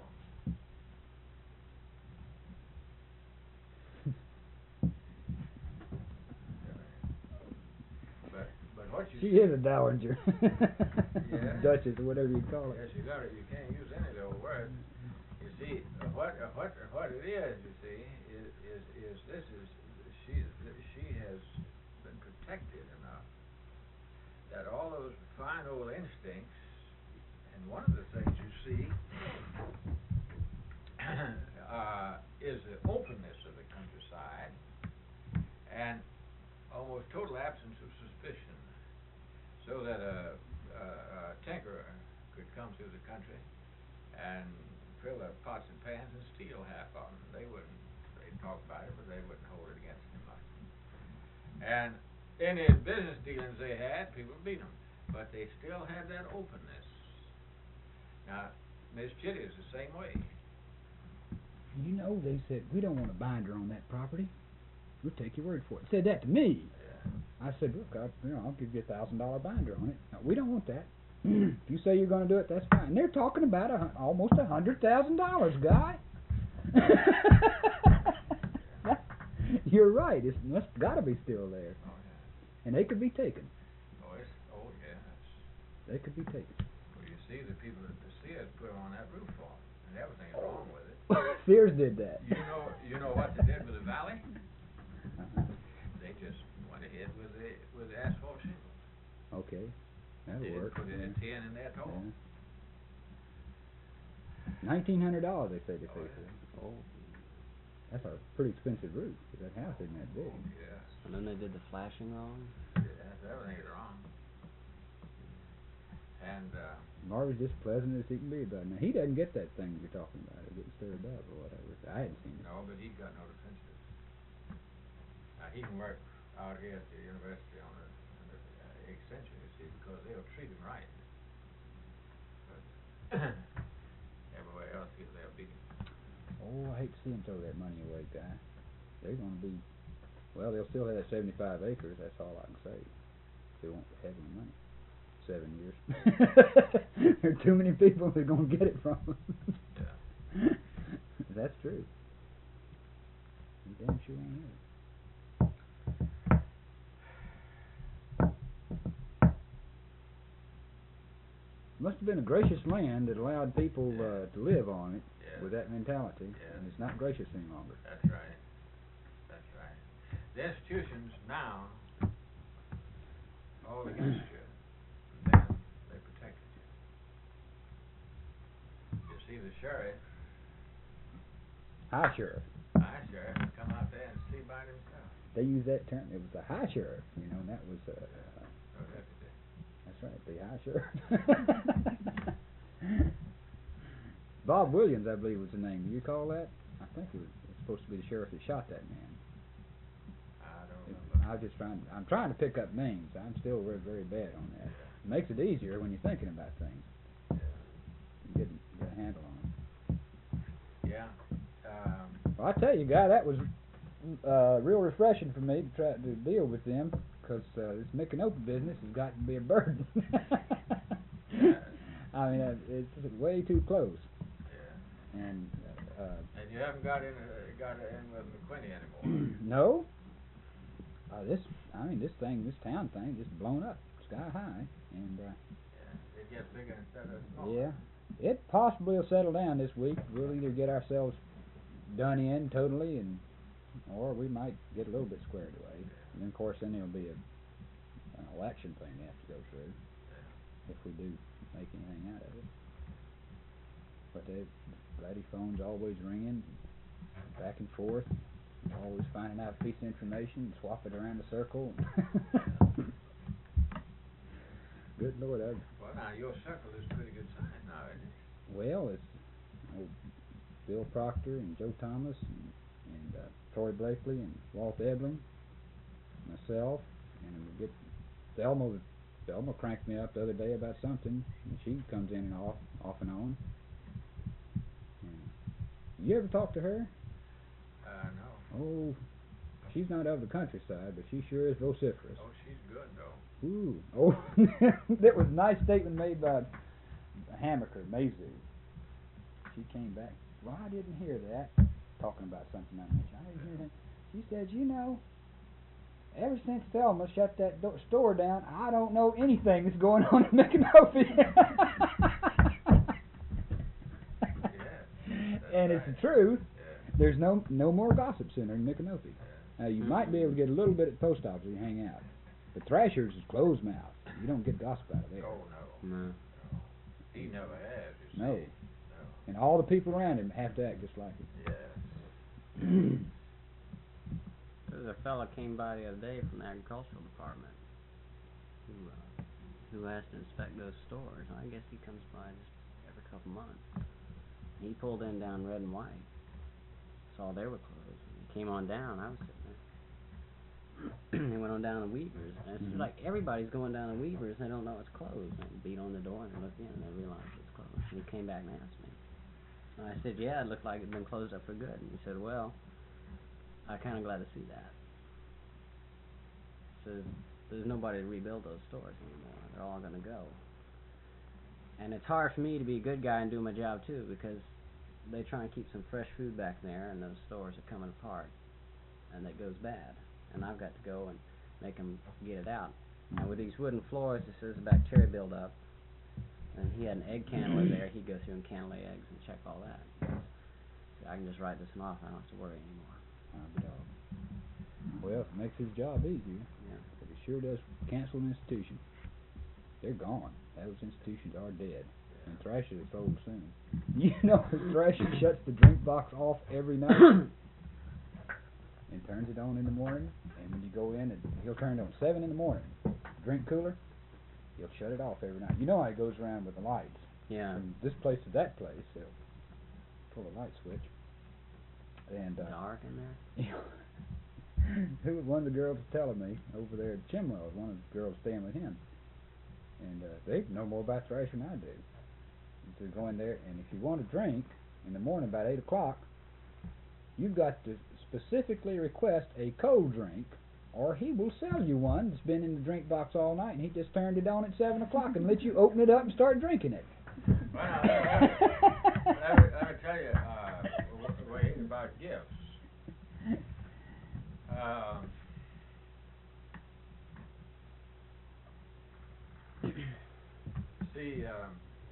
But, but what you She see, is a dowager. Yeah. Duchess, or whatever you call yes, it. you got it. You can't use any of the old words. You see, uh, what uh, what uh, what it is, you see, is is, is this is she she has been protected enough that all those fine old instincts, and one of the things you see uh, is the openness of the countryside and almost total absence of suspicion, so that a, a, a tinkerer could come through the country and fill their pots and pans and steal half of them. They wouldn't, they'd talk about it, but they wouldn't hold it against him much. And in his business dealings they had, people beat them, but they still had that openness. Now, Miss Chitty is the same way. You know, they said, we don't want a binder on that property. We'll take your word for it. Said that to me. Yeah. I said, look, I, you know, I'll give you a thousand dollar binder on it. No, we don't want that. If you say you're going to do it, that's fine. And they're talking about a, hun- almost a hundred thousand dollars, guy. You're right. It's must got to be still there, Oh yeah. and they could be taken. Oh, it's, oh yes. They could be taken. Well, you see, the people at the Sears put them on that roof for 'em, and everything's wrong with it. Sears did that. You know, you know what they did with the valley? They just went ahead with the with the asphalt shingles. Okay, that'll They didn't work. put any tin in there at all. Yeah. Nineteen hundred dollars they say they Oh, paid yeah. for it. Oh, that's a pretty expensive roof. 'Cause that house isn't that big. Yes. And then they did the flashing wrong. Yes, everything is wrong. And uh, Marvin's just pleasant as he can be about it. Now he doesn't get that thing you're talking about, or getting stirred up or whatever. I hadn't seen it. no, but he's got no defenses. Now he can work out here at the university on the, on the uh, extension, you see, because they'll treat him right. But everywhere else, he- they'll beat him. Oh, I hate to see him throw that money away, guy. They're gonna be, well, they'll still have seventy-five acres. That's all I can say. They won't have any money. Seven years. There are too many people who're gonna get it from them. Yeah. That's true. You damn sure won't have it. Must have been a gracious land that allowed people uh, to live on it Yeah. with that mentality, Yeah. and it's not gracious any longer. That's right. That's right. the institutions now all against you. Then they protected you. You see the sheriff, High sheriff. high sheriff, come out there and see by himself. They use that term. It was the high sheriff, you know, and that was, uh, No deputy. that's right, the high sheriff. Bob Williams, I believe, was the name. Do you recall that? I think it was, it was supposed to be the sheriff that shot that man. I don't It- remember. I was just trying. I'm trying to pick up names. I'm still very, very bad on that. It makes it easier when you're thinking about things. You get, get a handle on them. Yeah. Um, Well, I tell you, guy, that was uh, real refreshing for me to try to deal with them, because uh, this Micanopy business has got to be a burden. I mean, uh, it's just way too close, yeah. and uh, And you haven't got in uh, got in with McQuinney anymore. no. Uh, this, I mean, this thing, this town thing, just blown up sky high, and uh, Yeah. It gets bigger instead of smaller. yeah, it possibly will settle down this week. We'll either get ourselves done in totally, and or we might get a little bit squared away. And then, of course, then there'll be a an election thing we have to go through if we do make anything out of it. But the lady phone's always ringing, back and forth, always finding out a piece of information, swap it around the circle. Good Lord, I, Well, now your circle is pretty good size now, isn't it? well, it's old Bill Proctor and Joe Thomas and, and uh, Troy Blakely and Walt Edling, myself, and we get Thelma. Thelma cranked me up the other day about something, and she comes in and off, off and on. And you ever talk to her? Uh, no. Oh, she's not of the countryside, but she sure is vociferous. Oh, she's good though. Ooh, oh, that was a nice statement made by Hammaker, Mazu. She came back. Well, I didn't hear that. Talking about something I mentioned. I didn't hear that. She said, you know, ever since Thelma shut that do- store down, I don't know anything that's going on in Micanopy. Yeah. And it's right. the truth. Yeah. There's no no more gossip center in Micanopy. Yeah. Now, you might be able to get a little bit at the post office if you hang out. But Thrasher's is closed mouth. You don't get gossip out of there. Oh no. No. No. He never has. You No. see. No. And all the people around him have to act just like it. Yes. There was a fella came by the other day from the agricultural department who uh, who has to inspect those stores. I guess he comes by just every couple months. He pulled in down Red and White, saw they were closed. He came on down. I was sitting there. He went on down to Weaver's, and it's Mhm. like everybody's going down to Weaver's. They don't know it's closed. And they beat on the door and they looked in, and they realized it's closed. And he came back and asked me. And I said, "Yeah, it looked like it'd been closed up for good." And he said, "Well, I'm kind of glad to see that." So there's nobody to rebuild those stores anymore. They're all going to go. And it's hard for me to be a good guy and do my job too, because they try and keep some fresh food back there, and those stores are coming apart, and that goes bad. And I've got to go and make them get it out. And with these wooden floors, it says bacteria build up. And he had an egg cannler there. He'd go through and can lay eggs and check all that. So I can just write this one off. I don't have to worry anymore. I'll be dog. Well, it makes his job easier. Yeah. But it sure does cancel an institution. They're gone. Those institutions are dead. And Thrasher is sold soon. You know, Thrasher shuts the drink box off every night and turns it on in the morning. And when you go in, it, he'll turn it on seven in the morning. Drink cooler, he'll shut it off every night. You know how he goes around with the lights. Yeah. From this place to that place, he'll pull a light switch. And uh, Dark in there? who was one of the girls was telling me over there at Chimwell, one of the girls staying with him. And uh, they know more about Thrasher than I do. And to go in there, and if you want a drink in the morning about eight o'clock, you've got to specifically request a cold drink, or he will sell you one that's been in the drink box all night, and he just turned it on at seven o'clock and let you open it up and start drinking it. Well, now, let me, let me, let me tell you, uh, w- wait, about gifts. Um, see, um,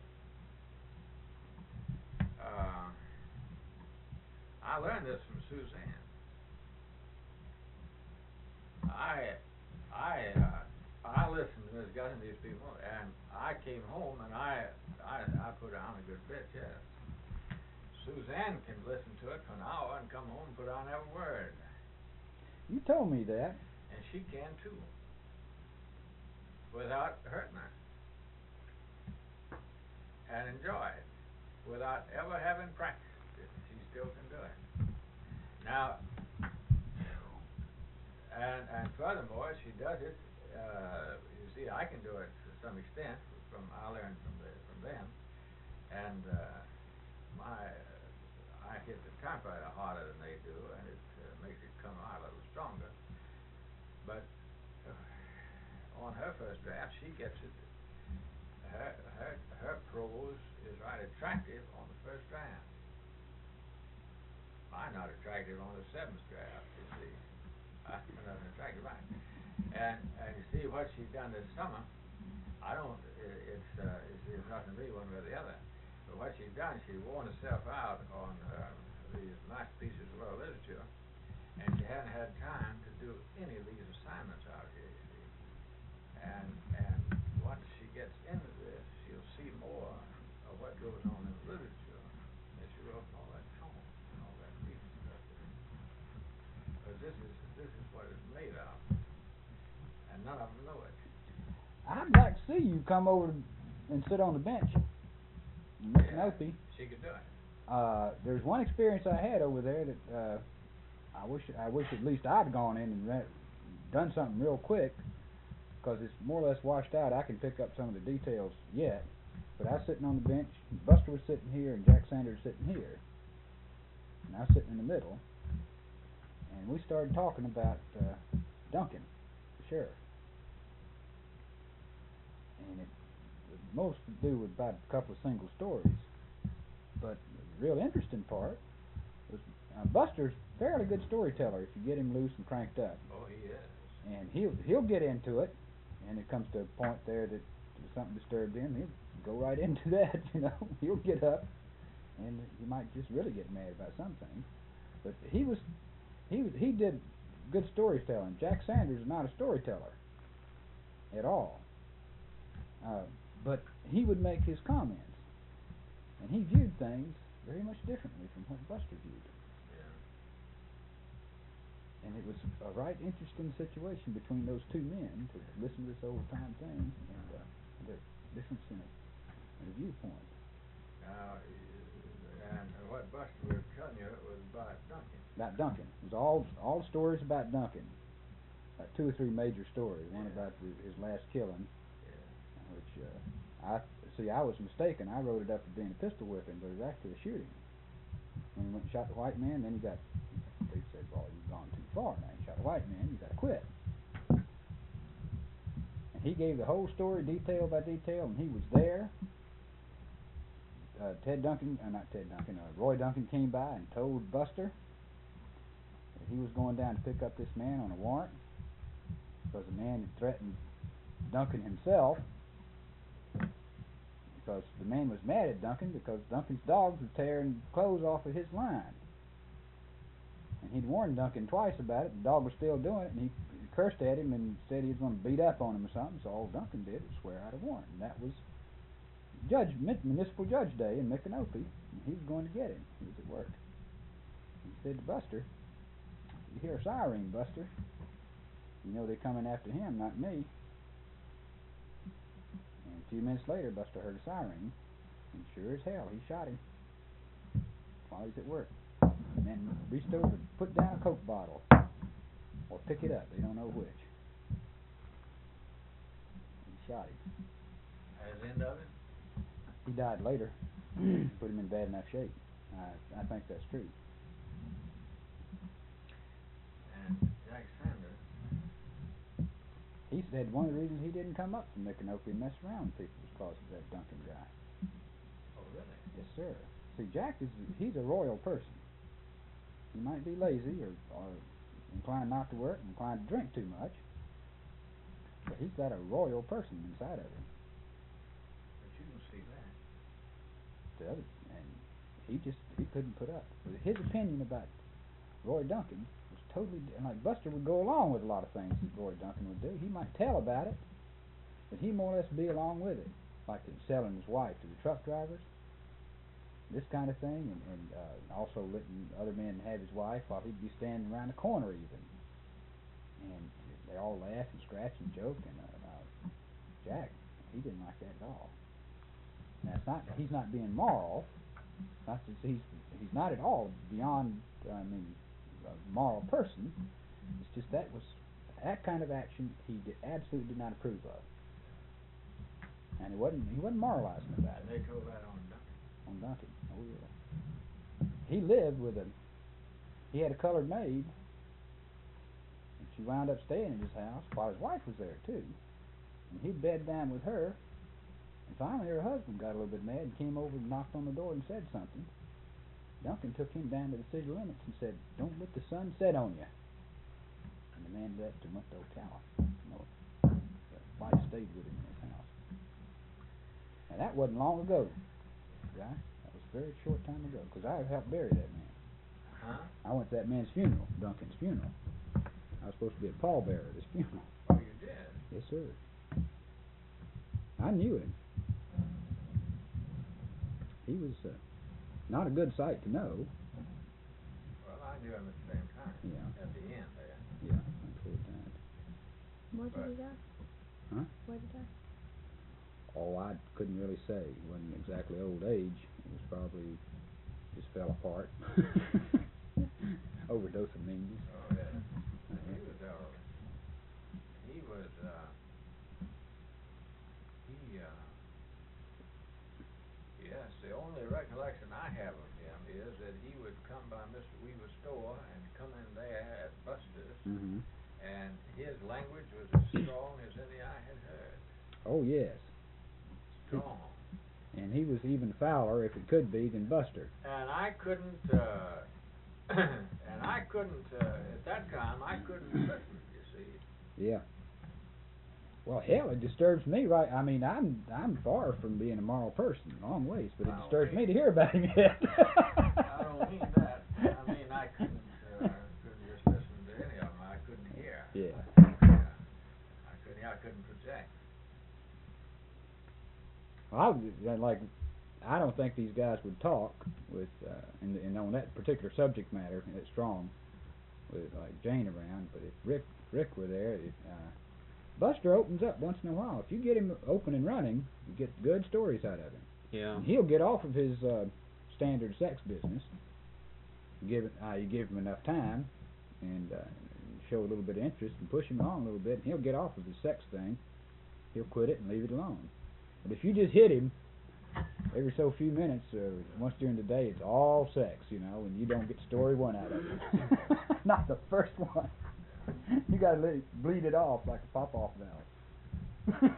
uh, I learned this from Suzanne. I, I, uh, I listened to discussing these people, and I came home and I, I, I put on a good bit, yes. Suzanne can listen to it for an hour and come home and put on every word, You told me that. and she can too, without hurting her, and enjoy it, without ever having practiced it. She still can do it. Now, and and furthermore, she does it. Uh, you see, I can do it to some extent. From I learned from the from them, and uh, my uh, I hit the typewriter harder than they do, and it uh, makes it come out a little stronger. But uh, on her first draft, she gets it. Her her her prose is right attractive on the first draft. Mine not attractive on the seventh draft. You see. Uh, nothing attractive, right? And and you see what she's done this summer. I don't. It, it's uh, it's, it's nothing to me one way or the other. But what she's done, she's worn herself out on uh, these nice pieces of world literature, and she hadn't had time to do any of these assignments out here. You see. And and once she gets into this, she'll see more of what goes on in literature than she will from all that tone and all that reading stuff. Because this is this is what it's made of, and none of them know it. I'd like to see you come over and sit on the bench in McAnopie. She could do it. Uh, there's one experience I had over there that uh, I wish I wish at least I'd gone in and re- done something real quick, because it's more or less washed out. I can pick up some of the details yet, but I was sitting on the bench. Buster was sitting here, and Jack Sanders was sitting here, and I was sitting in the middle. And we started talking about uh, Duncan, the sheriff. And it, it most to do with about a couple of single stories. But the real interesting part was uh, Buster's a fairly good storyteller if you get him loose and cranked up. Oh, he is. And he'll he'll get into it, and it comes to a point there that something disturbed him. He'll go right into that, you know. He'll get up, and he might just really get mad about something. But he was he was he did good storytelling. Jack Sanders is not a storyteller at all, uh, but he would make his comments, and he viewed things very much differently from what Buster viewed. Yeah. And it was a right interesting situation between those two men to listen to this old time thing and uh, the difference in a, in a viewpoint. Now, uh, and what Buster was telling you was about Duncan. About Duncan. It was all all stories about Duncan. Uh, two or three major stories. One Yeah. about the, his last killing, Yeah. which uh, I see. I was mistaken. I wrote it up as being a pistol whipping, but it was actually a shooting. When he went and shot the white man, then he got. They said, "Well, you've gone too far. Now you shot a white man. You got to quit." And he gave the whole story, detail by detail, and he was there. Uh, Ted Duncan, uh, not Ted Duncan, uh, Roy Duncan came by and told Buster that he was going down to pick up this man on a warrant because the man had threatened Duncan himself, because the man was mad at Duncan because Duncan's dogs were tearing clothes off of his line. And he'd warned Duncan twice about it. The dog was still doing it, and he cursed at him and said he was going to beat up on him or something. So all Duncan did was swear out a warrant, and that was Judge Municipal Judge Day in Micanopy. And he was going to get him. He was at work. He said to Buster, "You hear a siren, Buster? You know they're coming after him, not me." And a few minutes later, Buster heard a siren, and sure as hell, he shot him while he was at work. And then reached over and put down a Coke bottle, or pick it up. They don't know which. He shot him. As the end of it? He died later. Put him in bad enough shape. I I think that's true. And Jack Sanders. He said one of the reasons he didn't come up from Micanopy and mess around with people was because of that Duncan guy. Oh, really? Yes, sir. See, Jack is he's a royal person. He might be lazy or, or inclined not to work, inclined to drink too much, but he's got a royal person inside of him. But you can see that. The other, and he just he couldn't put up. His opinion about Roy Duncan was totally, di- like Buster would go along with a lot of things that Roy Duncan would do. He might tell about it, but he more or less be along with it, like in selling his wife to the truck drivers, this kind of thing, and, and uh, also letting other men have his wife while he'd be standing around the corner even. And they all laugh and scratch and joke, and uh, uh, Jack, he didn't like that at all. Now, it's not, he's not being moral. Not that he's he's not at all beyond, I mean, a moral person. It's just that was that kind of action he did, absolutely did not approve of, and he wasn't he wasn't moralizing about it. They told that on Duncan. On Duncan, oh yeah. He lived with a he had a colored maid, and she wound up staying in his house while his wife was there too, and he'd bed down with her. And finally her husband got a little bit mad and came over and knocked on the door and said something. Duncan took him down to the city limits and said, "Don't let the sun set on you." And the man left and went to Ocala. No, the wife stayed with him in his house. And that wasn't long ago, guy. That was a very short time ago, because I helped bury that man. Huh? I went to that man's funeral, Duncan's funeral. I was supposed to be a pallbearer at his funeral. Oh, you did? Yes, sir. I knew him. He was uh, not a good sight to know. Well, I knew him at the same time. Yeah. At the end there. Yeah, before he died. Where But- did he die? Huh? Where did he die? Oh, I couldn't really say. It wasn't exactly old age. It was probably just fell apart. Overdose of means. Oh, yeah. He was, uh, he was, uh, he, uh, yes, the only recollection I have of him is that he would come by Mister Weaver's store and come in there at Buster's, Mm-hmm. and his language was as strong as any I had heard. Oh, yes. Strong. And he was even fouler, if it could be, than Buster. And I couldn't, uh, and I couldn't, uh, at that time, I couldn't listen, you see. Yeah. Well, hell, it disturbs me, right? I mean, I'm I'm far from being a moral person, long ways, but it I don't disturbs me mean- to hear about him yet. I don't mean that. I mean, I couldn't, uh, couldn't just listen to any of them. I couldn't hear. Yeah. Yeah. I couldn't, I couldn't project. Well, I, like, I don't think these guys would talk with, uh, and, and on that particular subject matter, it's strong, with like Jane around. But if Rick Rick were there, it, uh, Buster opens up once in a while. If you get him open and running, you get good stories out of him. Yeah. And he'll get off of his uh, standard sex business. Give it, uh, you give him enough time, and uh, show a little bit of interest, and push him along a little bit, and he'll get off of his sex thing. He'll quit it and leave it alone. But if you just hit him every so few minutes, uh, once during the day, it's all sex, you know, and you don't get story one out of it. Not the first one. You gotta let it bleed it off like a pop-off valve.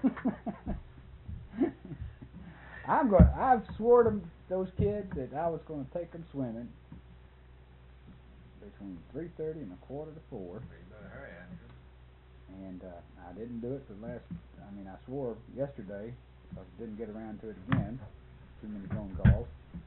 I'm going. I've swore to those kids that I was going to take them swimming between three thirty and a quarter to four. You better hurry, Andrew. And uh, I didn't do it for the last, I mean, I swore yesterday, because I didn't get around to it again. Too many phone calls.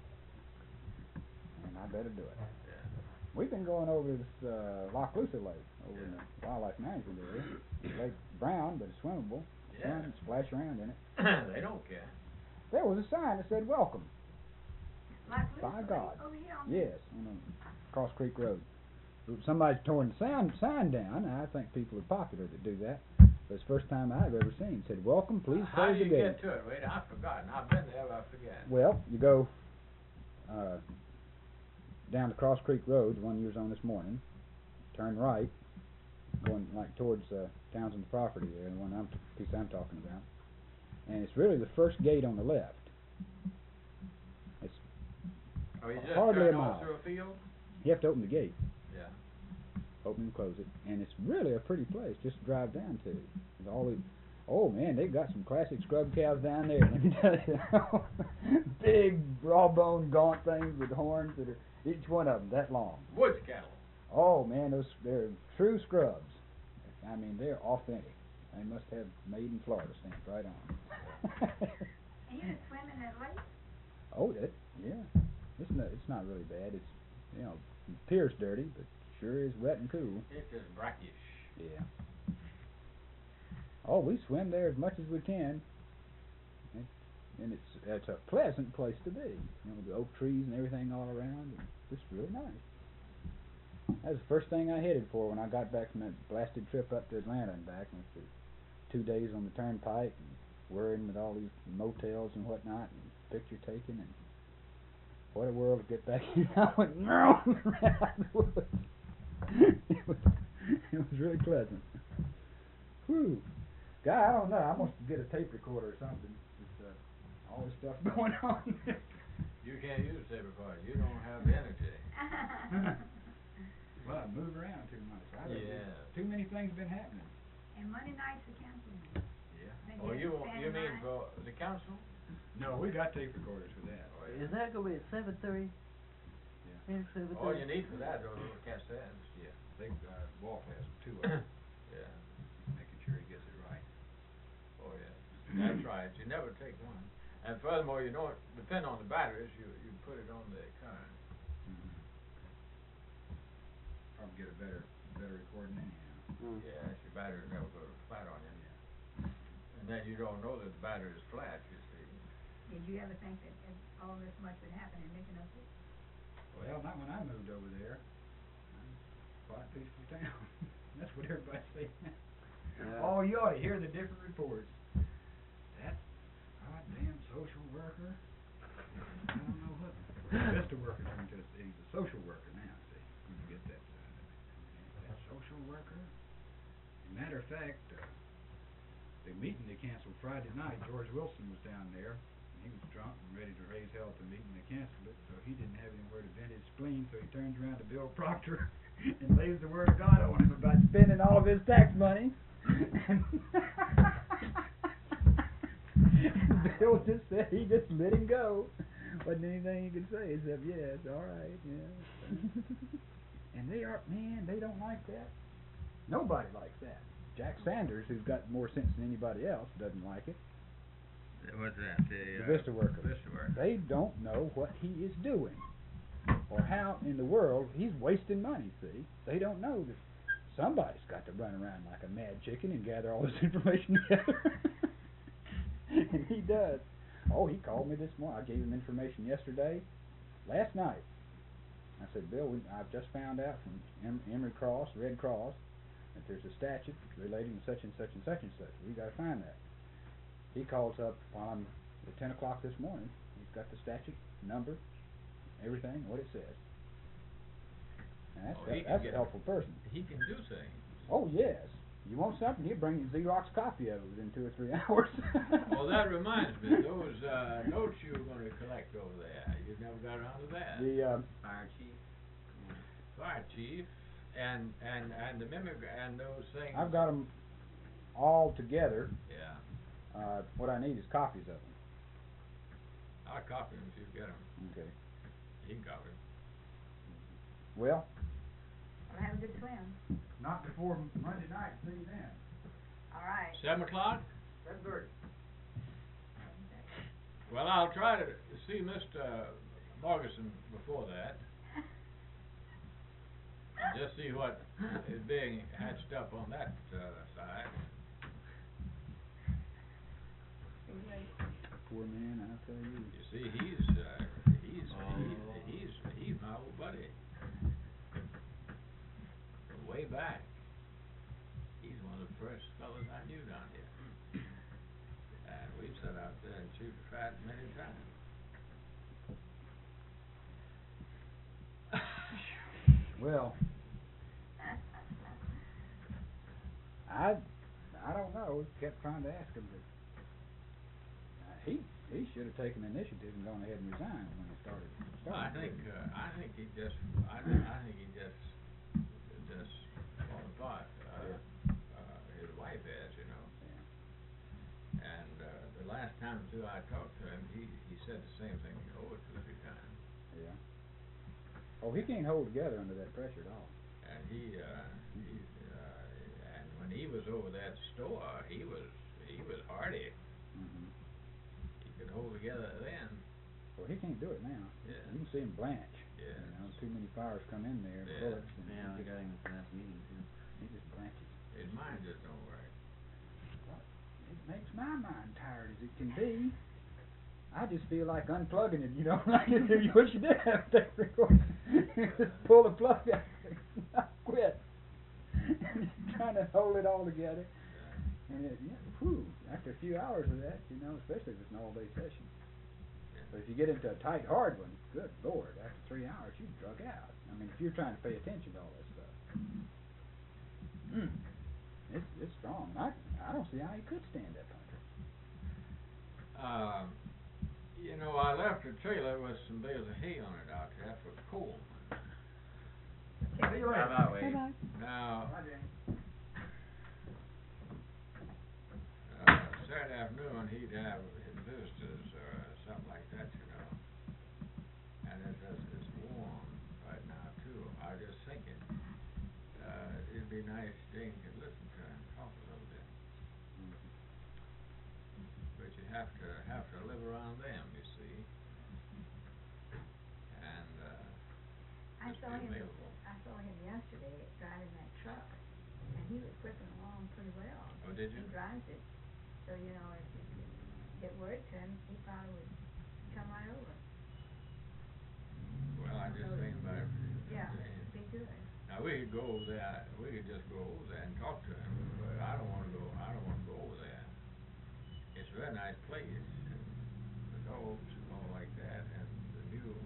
And I better do it. Yeah. We've been going over this uh, Loch Lusa Lake, over in the wildlife management area. Lake Brown, but it's swimmable. Yeah. Swim, splash around in it. They don't care. There was a sign that said, "Welcome." Like By Lucy God. over here on Yes, on a Cross Creek Road. Somebody's torn the sign, sign down. I think people are popular that do that. But it's the first time I've ever seen. It said, "Welcome, please How close do the you gate." get to it? Wait, I've forgotten. I've been there, but I forget. Well, you go uh, down the Cross Creek Road, the one you was on this morning, turn right, going like towards uh, Townsend's property there, the one I'm t- piece I'm talking about. And it's really the first gate on the left. It's Oh, you just hardly turn a off mile. through a field? you have to open the gate, Yeah. open and close it, and it's really a pretty place just to drive down to. With all the, oh man, they've got some classic scrub cows down there. Let me tell you, big raw bone gaunt things with horns that are each one of them that long. Woods cattle. Oh man, those they're true scrubs. I mean, they're authentic. They must have made in Florida stamped right on. And you just swim in that lake? Oh, that yeah. It's not it's not really bad. It's you know, the pier's dirty, but sure is wet and cool. It's just brackish. Yeah. Oh, we swim there as much as we can. It, and it's it's a pleasant place to be. You know, the oak trees and everything all around. And just really nice. That was the first thing I headed for when I got back from that blasted trip up to Atlanta and back. And for two days on the turnpike and worrying with all these motels and whatnot and picture taking and what a world to get back here. I went around the woods. It was, it was really pleasant. Whew. God, I don't know. I must get a tape recorder or something. Just, uh, all this stuff going on. You can't use tape recorder. You don't have the energy. Well, I move around too much. I don't Yeah. know. Too many things been happening. And Monday nights are canceling. Yeah. They Oh, get you Saturday you mean night. for the council? No, we got tape recorders for that. Oh, Is that gonna be at seven thirty? Yeah. Maybe seven All you thirty. need for that are little cassettes. Yeah. They, uh, Walt has two of them, Yeah. making sure he gets it right. Oh, yeah. That's right. You never take one. And furthermore, you don't depend on the batteries. You you put it on the current. Mm-hmm. Probably get a better, better recording anyhow. Mm. Yeah, your battery never goes flat on you. And then you don't know that the battery is flat. You see. Did you ever think that if all this much would happen in Lincoln? Well, not when I moved over there. Quite a peaceful town. That's what everybody's saying. Yeah. Oh, you ought to hear the different reports. That goddamn social worker. I don't know what. Just a worker. Just, he's a social worker now, see. You can get that side of it. Okay, that social worker. As a matter of fact, uh, the meeting they canceled Friday night, George Wilson was down there. He was drunk and ready to raise hell at the meeting. They canceled it, so he didn't have anywhere to vent his spleen, so he turns around to Bill Proctor and lays the word of God on him about spending all of his tax money. And Bill just said he just let him go. Wasn't anything he could say except, yes, all right, yeah. And they are, man, they don't like that. Nobody likes that. Jack Sanders, who's got more sense than anybody else, doesn't like it. What's that? The Vista worker. Vista worker. They don't know what he is doing or how in the world he's wasting money, see? They don't know that somebody's got to run around like a mad chicken and gather all this information together. And he does. Oh, he called me this morning. I gave him information yesterday, last night. I said, Bill, we, I've just found out from em- Emory Cross, Red Cross, that there's a statute relating to such and such and such and such. We got to find that. He calls up while I'm at ten o'clock this morning. He's got the statute number, everything, what it says. And that's, Oh, hel- he can that's a get- helpful person. He can do things. Oh, yes. You want something, he'll bring you a Xerox copy of it within two or three hours. Well, that reminds me, those uh, notes you were going to collect over there. You never got around to that. The, uh, Fire chief. Fire chief and and and the mimic and those things. I've got them all together. Yeah. Uh, what I need is copies of them. I'll copy them if you get them. Okay. He can copy them. Well, Well, have a good swim. not before Monday night. See you then. All right. Seven o'clock? Seven thirty. Well, I'll try to see Mister Morrison before that. Just see what is being hatched up on that uh, side. Poor man, I'll tell you. You see, he's uh, he's he's he's he's my old buddy. From way back. He's one of the first fellas I knew down here. And we've sat out there and chewed the fat many times. Well, I I don't know. Kept trying to ask him, but uh, he he should have taken initiative and gone ahead and resigned when he started. Well, I started. think uh, I think he just I think I think he just just fallen apart. Uh, uh, his wife has, you know. Yeah. And uh, the last time too I talked to him, he he said the same thing over two or three times. Yeah. Oh, he can't hold together under that pressure at all. And he uh, he uh, and when he was over that store, he was he was hardy. Mm-hmm. He could hold together then. before. He can't do it now. Yeah. You can see him blanch. Yeah. You know, too many fires come in there, Yeah. bullets, and Yeah, I he, got just, him at the last meeting too. he just blanches. His mind just don't work. It makes my mind tired as it can be. I just feel like unplugging it, you know, like you what you did have to just pull the plug out and quit. Trying to hold it all together. Yeah. And it, yeah, whew, after a few hours of that, you know, especially if it's an all day session. Yeah. But if you get into a tight, hard one, good lord, after three hours, you're drug out. I mean, if you're trying to pay attention to all that stuff. Mm. It's, it's strong. I, I don't see how he could stand that country. Um, you know, I left a trailer with some bales of hay on it out there for coal. See you later. Bye-bye, Wade. Bye-bye. Now, Bye, Jane. uh, Saturday afternoon he'd have his visitors or something like that, you know. And it's, it's, it's warm right now too. I was just thinking, uh, it'd be nice Jane could listen to him talk a little bit. But you have to have to live around them, you see. And uh, I just saw be him, available. I saw him yesterday driving that truck, and he was whipping along pretty well. Oh, did you? He drives it, so, you know, if you could get word to him, he probably would come right over. Well, I just So, think about it. Yeah, Jane. be good. Now we could go over there. We could just go over there and talk to him. But I don't want to go. I don't want to go over there. It's a very nice place. And the dogs and all like that, and the mule.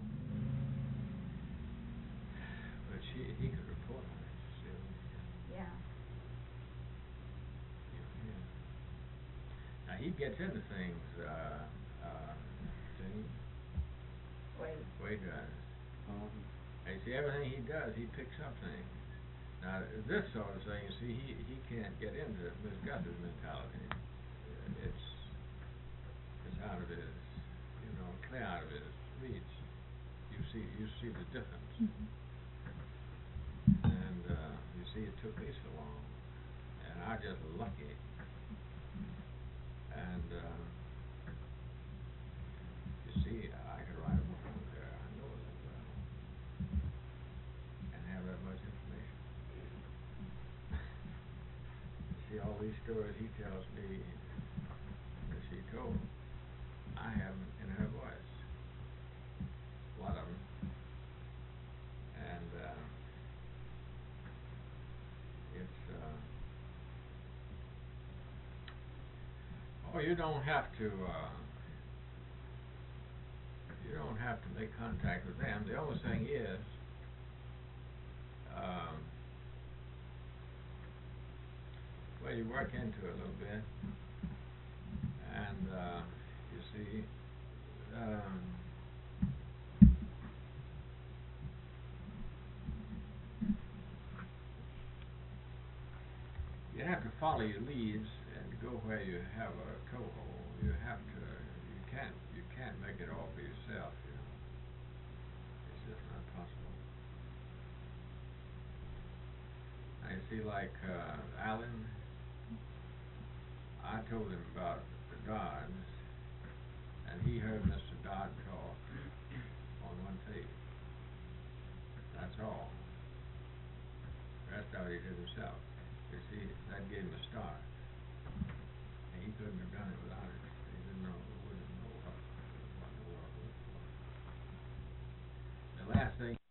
But she, he could report on it. See what he can. Yeah. Yeah. Now he gets into things. Uh, uh, Jane, Wait. Wade does. Um, And you see, everything he does, he picks up things. Now, this sort of thing, you see, he, he can't get into Miss Gus's mentality. It's, it's out of his, you know, clear out of his reach. You see, you see the difference. Mm-hmm. And, uh, you see, it took me so long. And I just lucky. And, uh, you see, I could ride a book over there. I know that well. And have that much information. See, all these stories he tells me that she told, I have them in her voice. A lot of them. And uh, it's, uh, oh, you don't have to, uh, you don't have to make contact with them. The only thing is, um, well, you work into it a little bit, and uh, you see, um, you have to follow your leads and go where you have a toehold. You have to. You can't. You can't make it all for yourself. You know, it's just not possible. I see, like uh, Alan. I told him about the Dodds, and he heard Mister Dodd talk on one tape. That's all. The rest of it he did himself. You see, that gave him a start. And he couldn't have done it without it. He didn't know, wouldn't know what, what in the world it was for. The last thing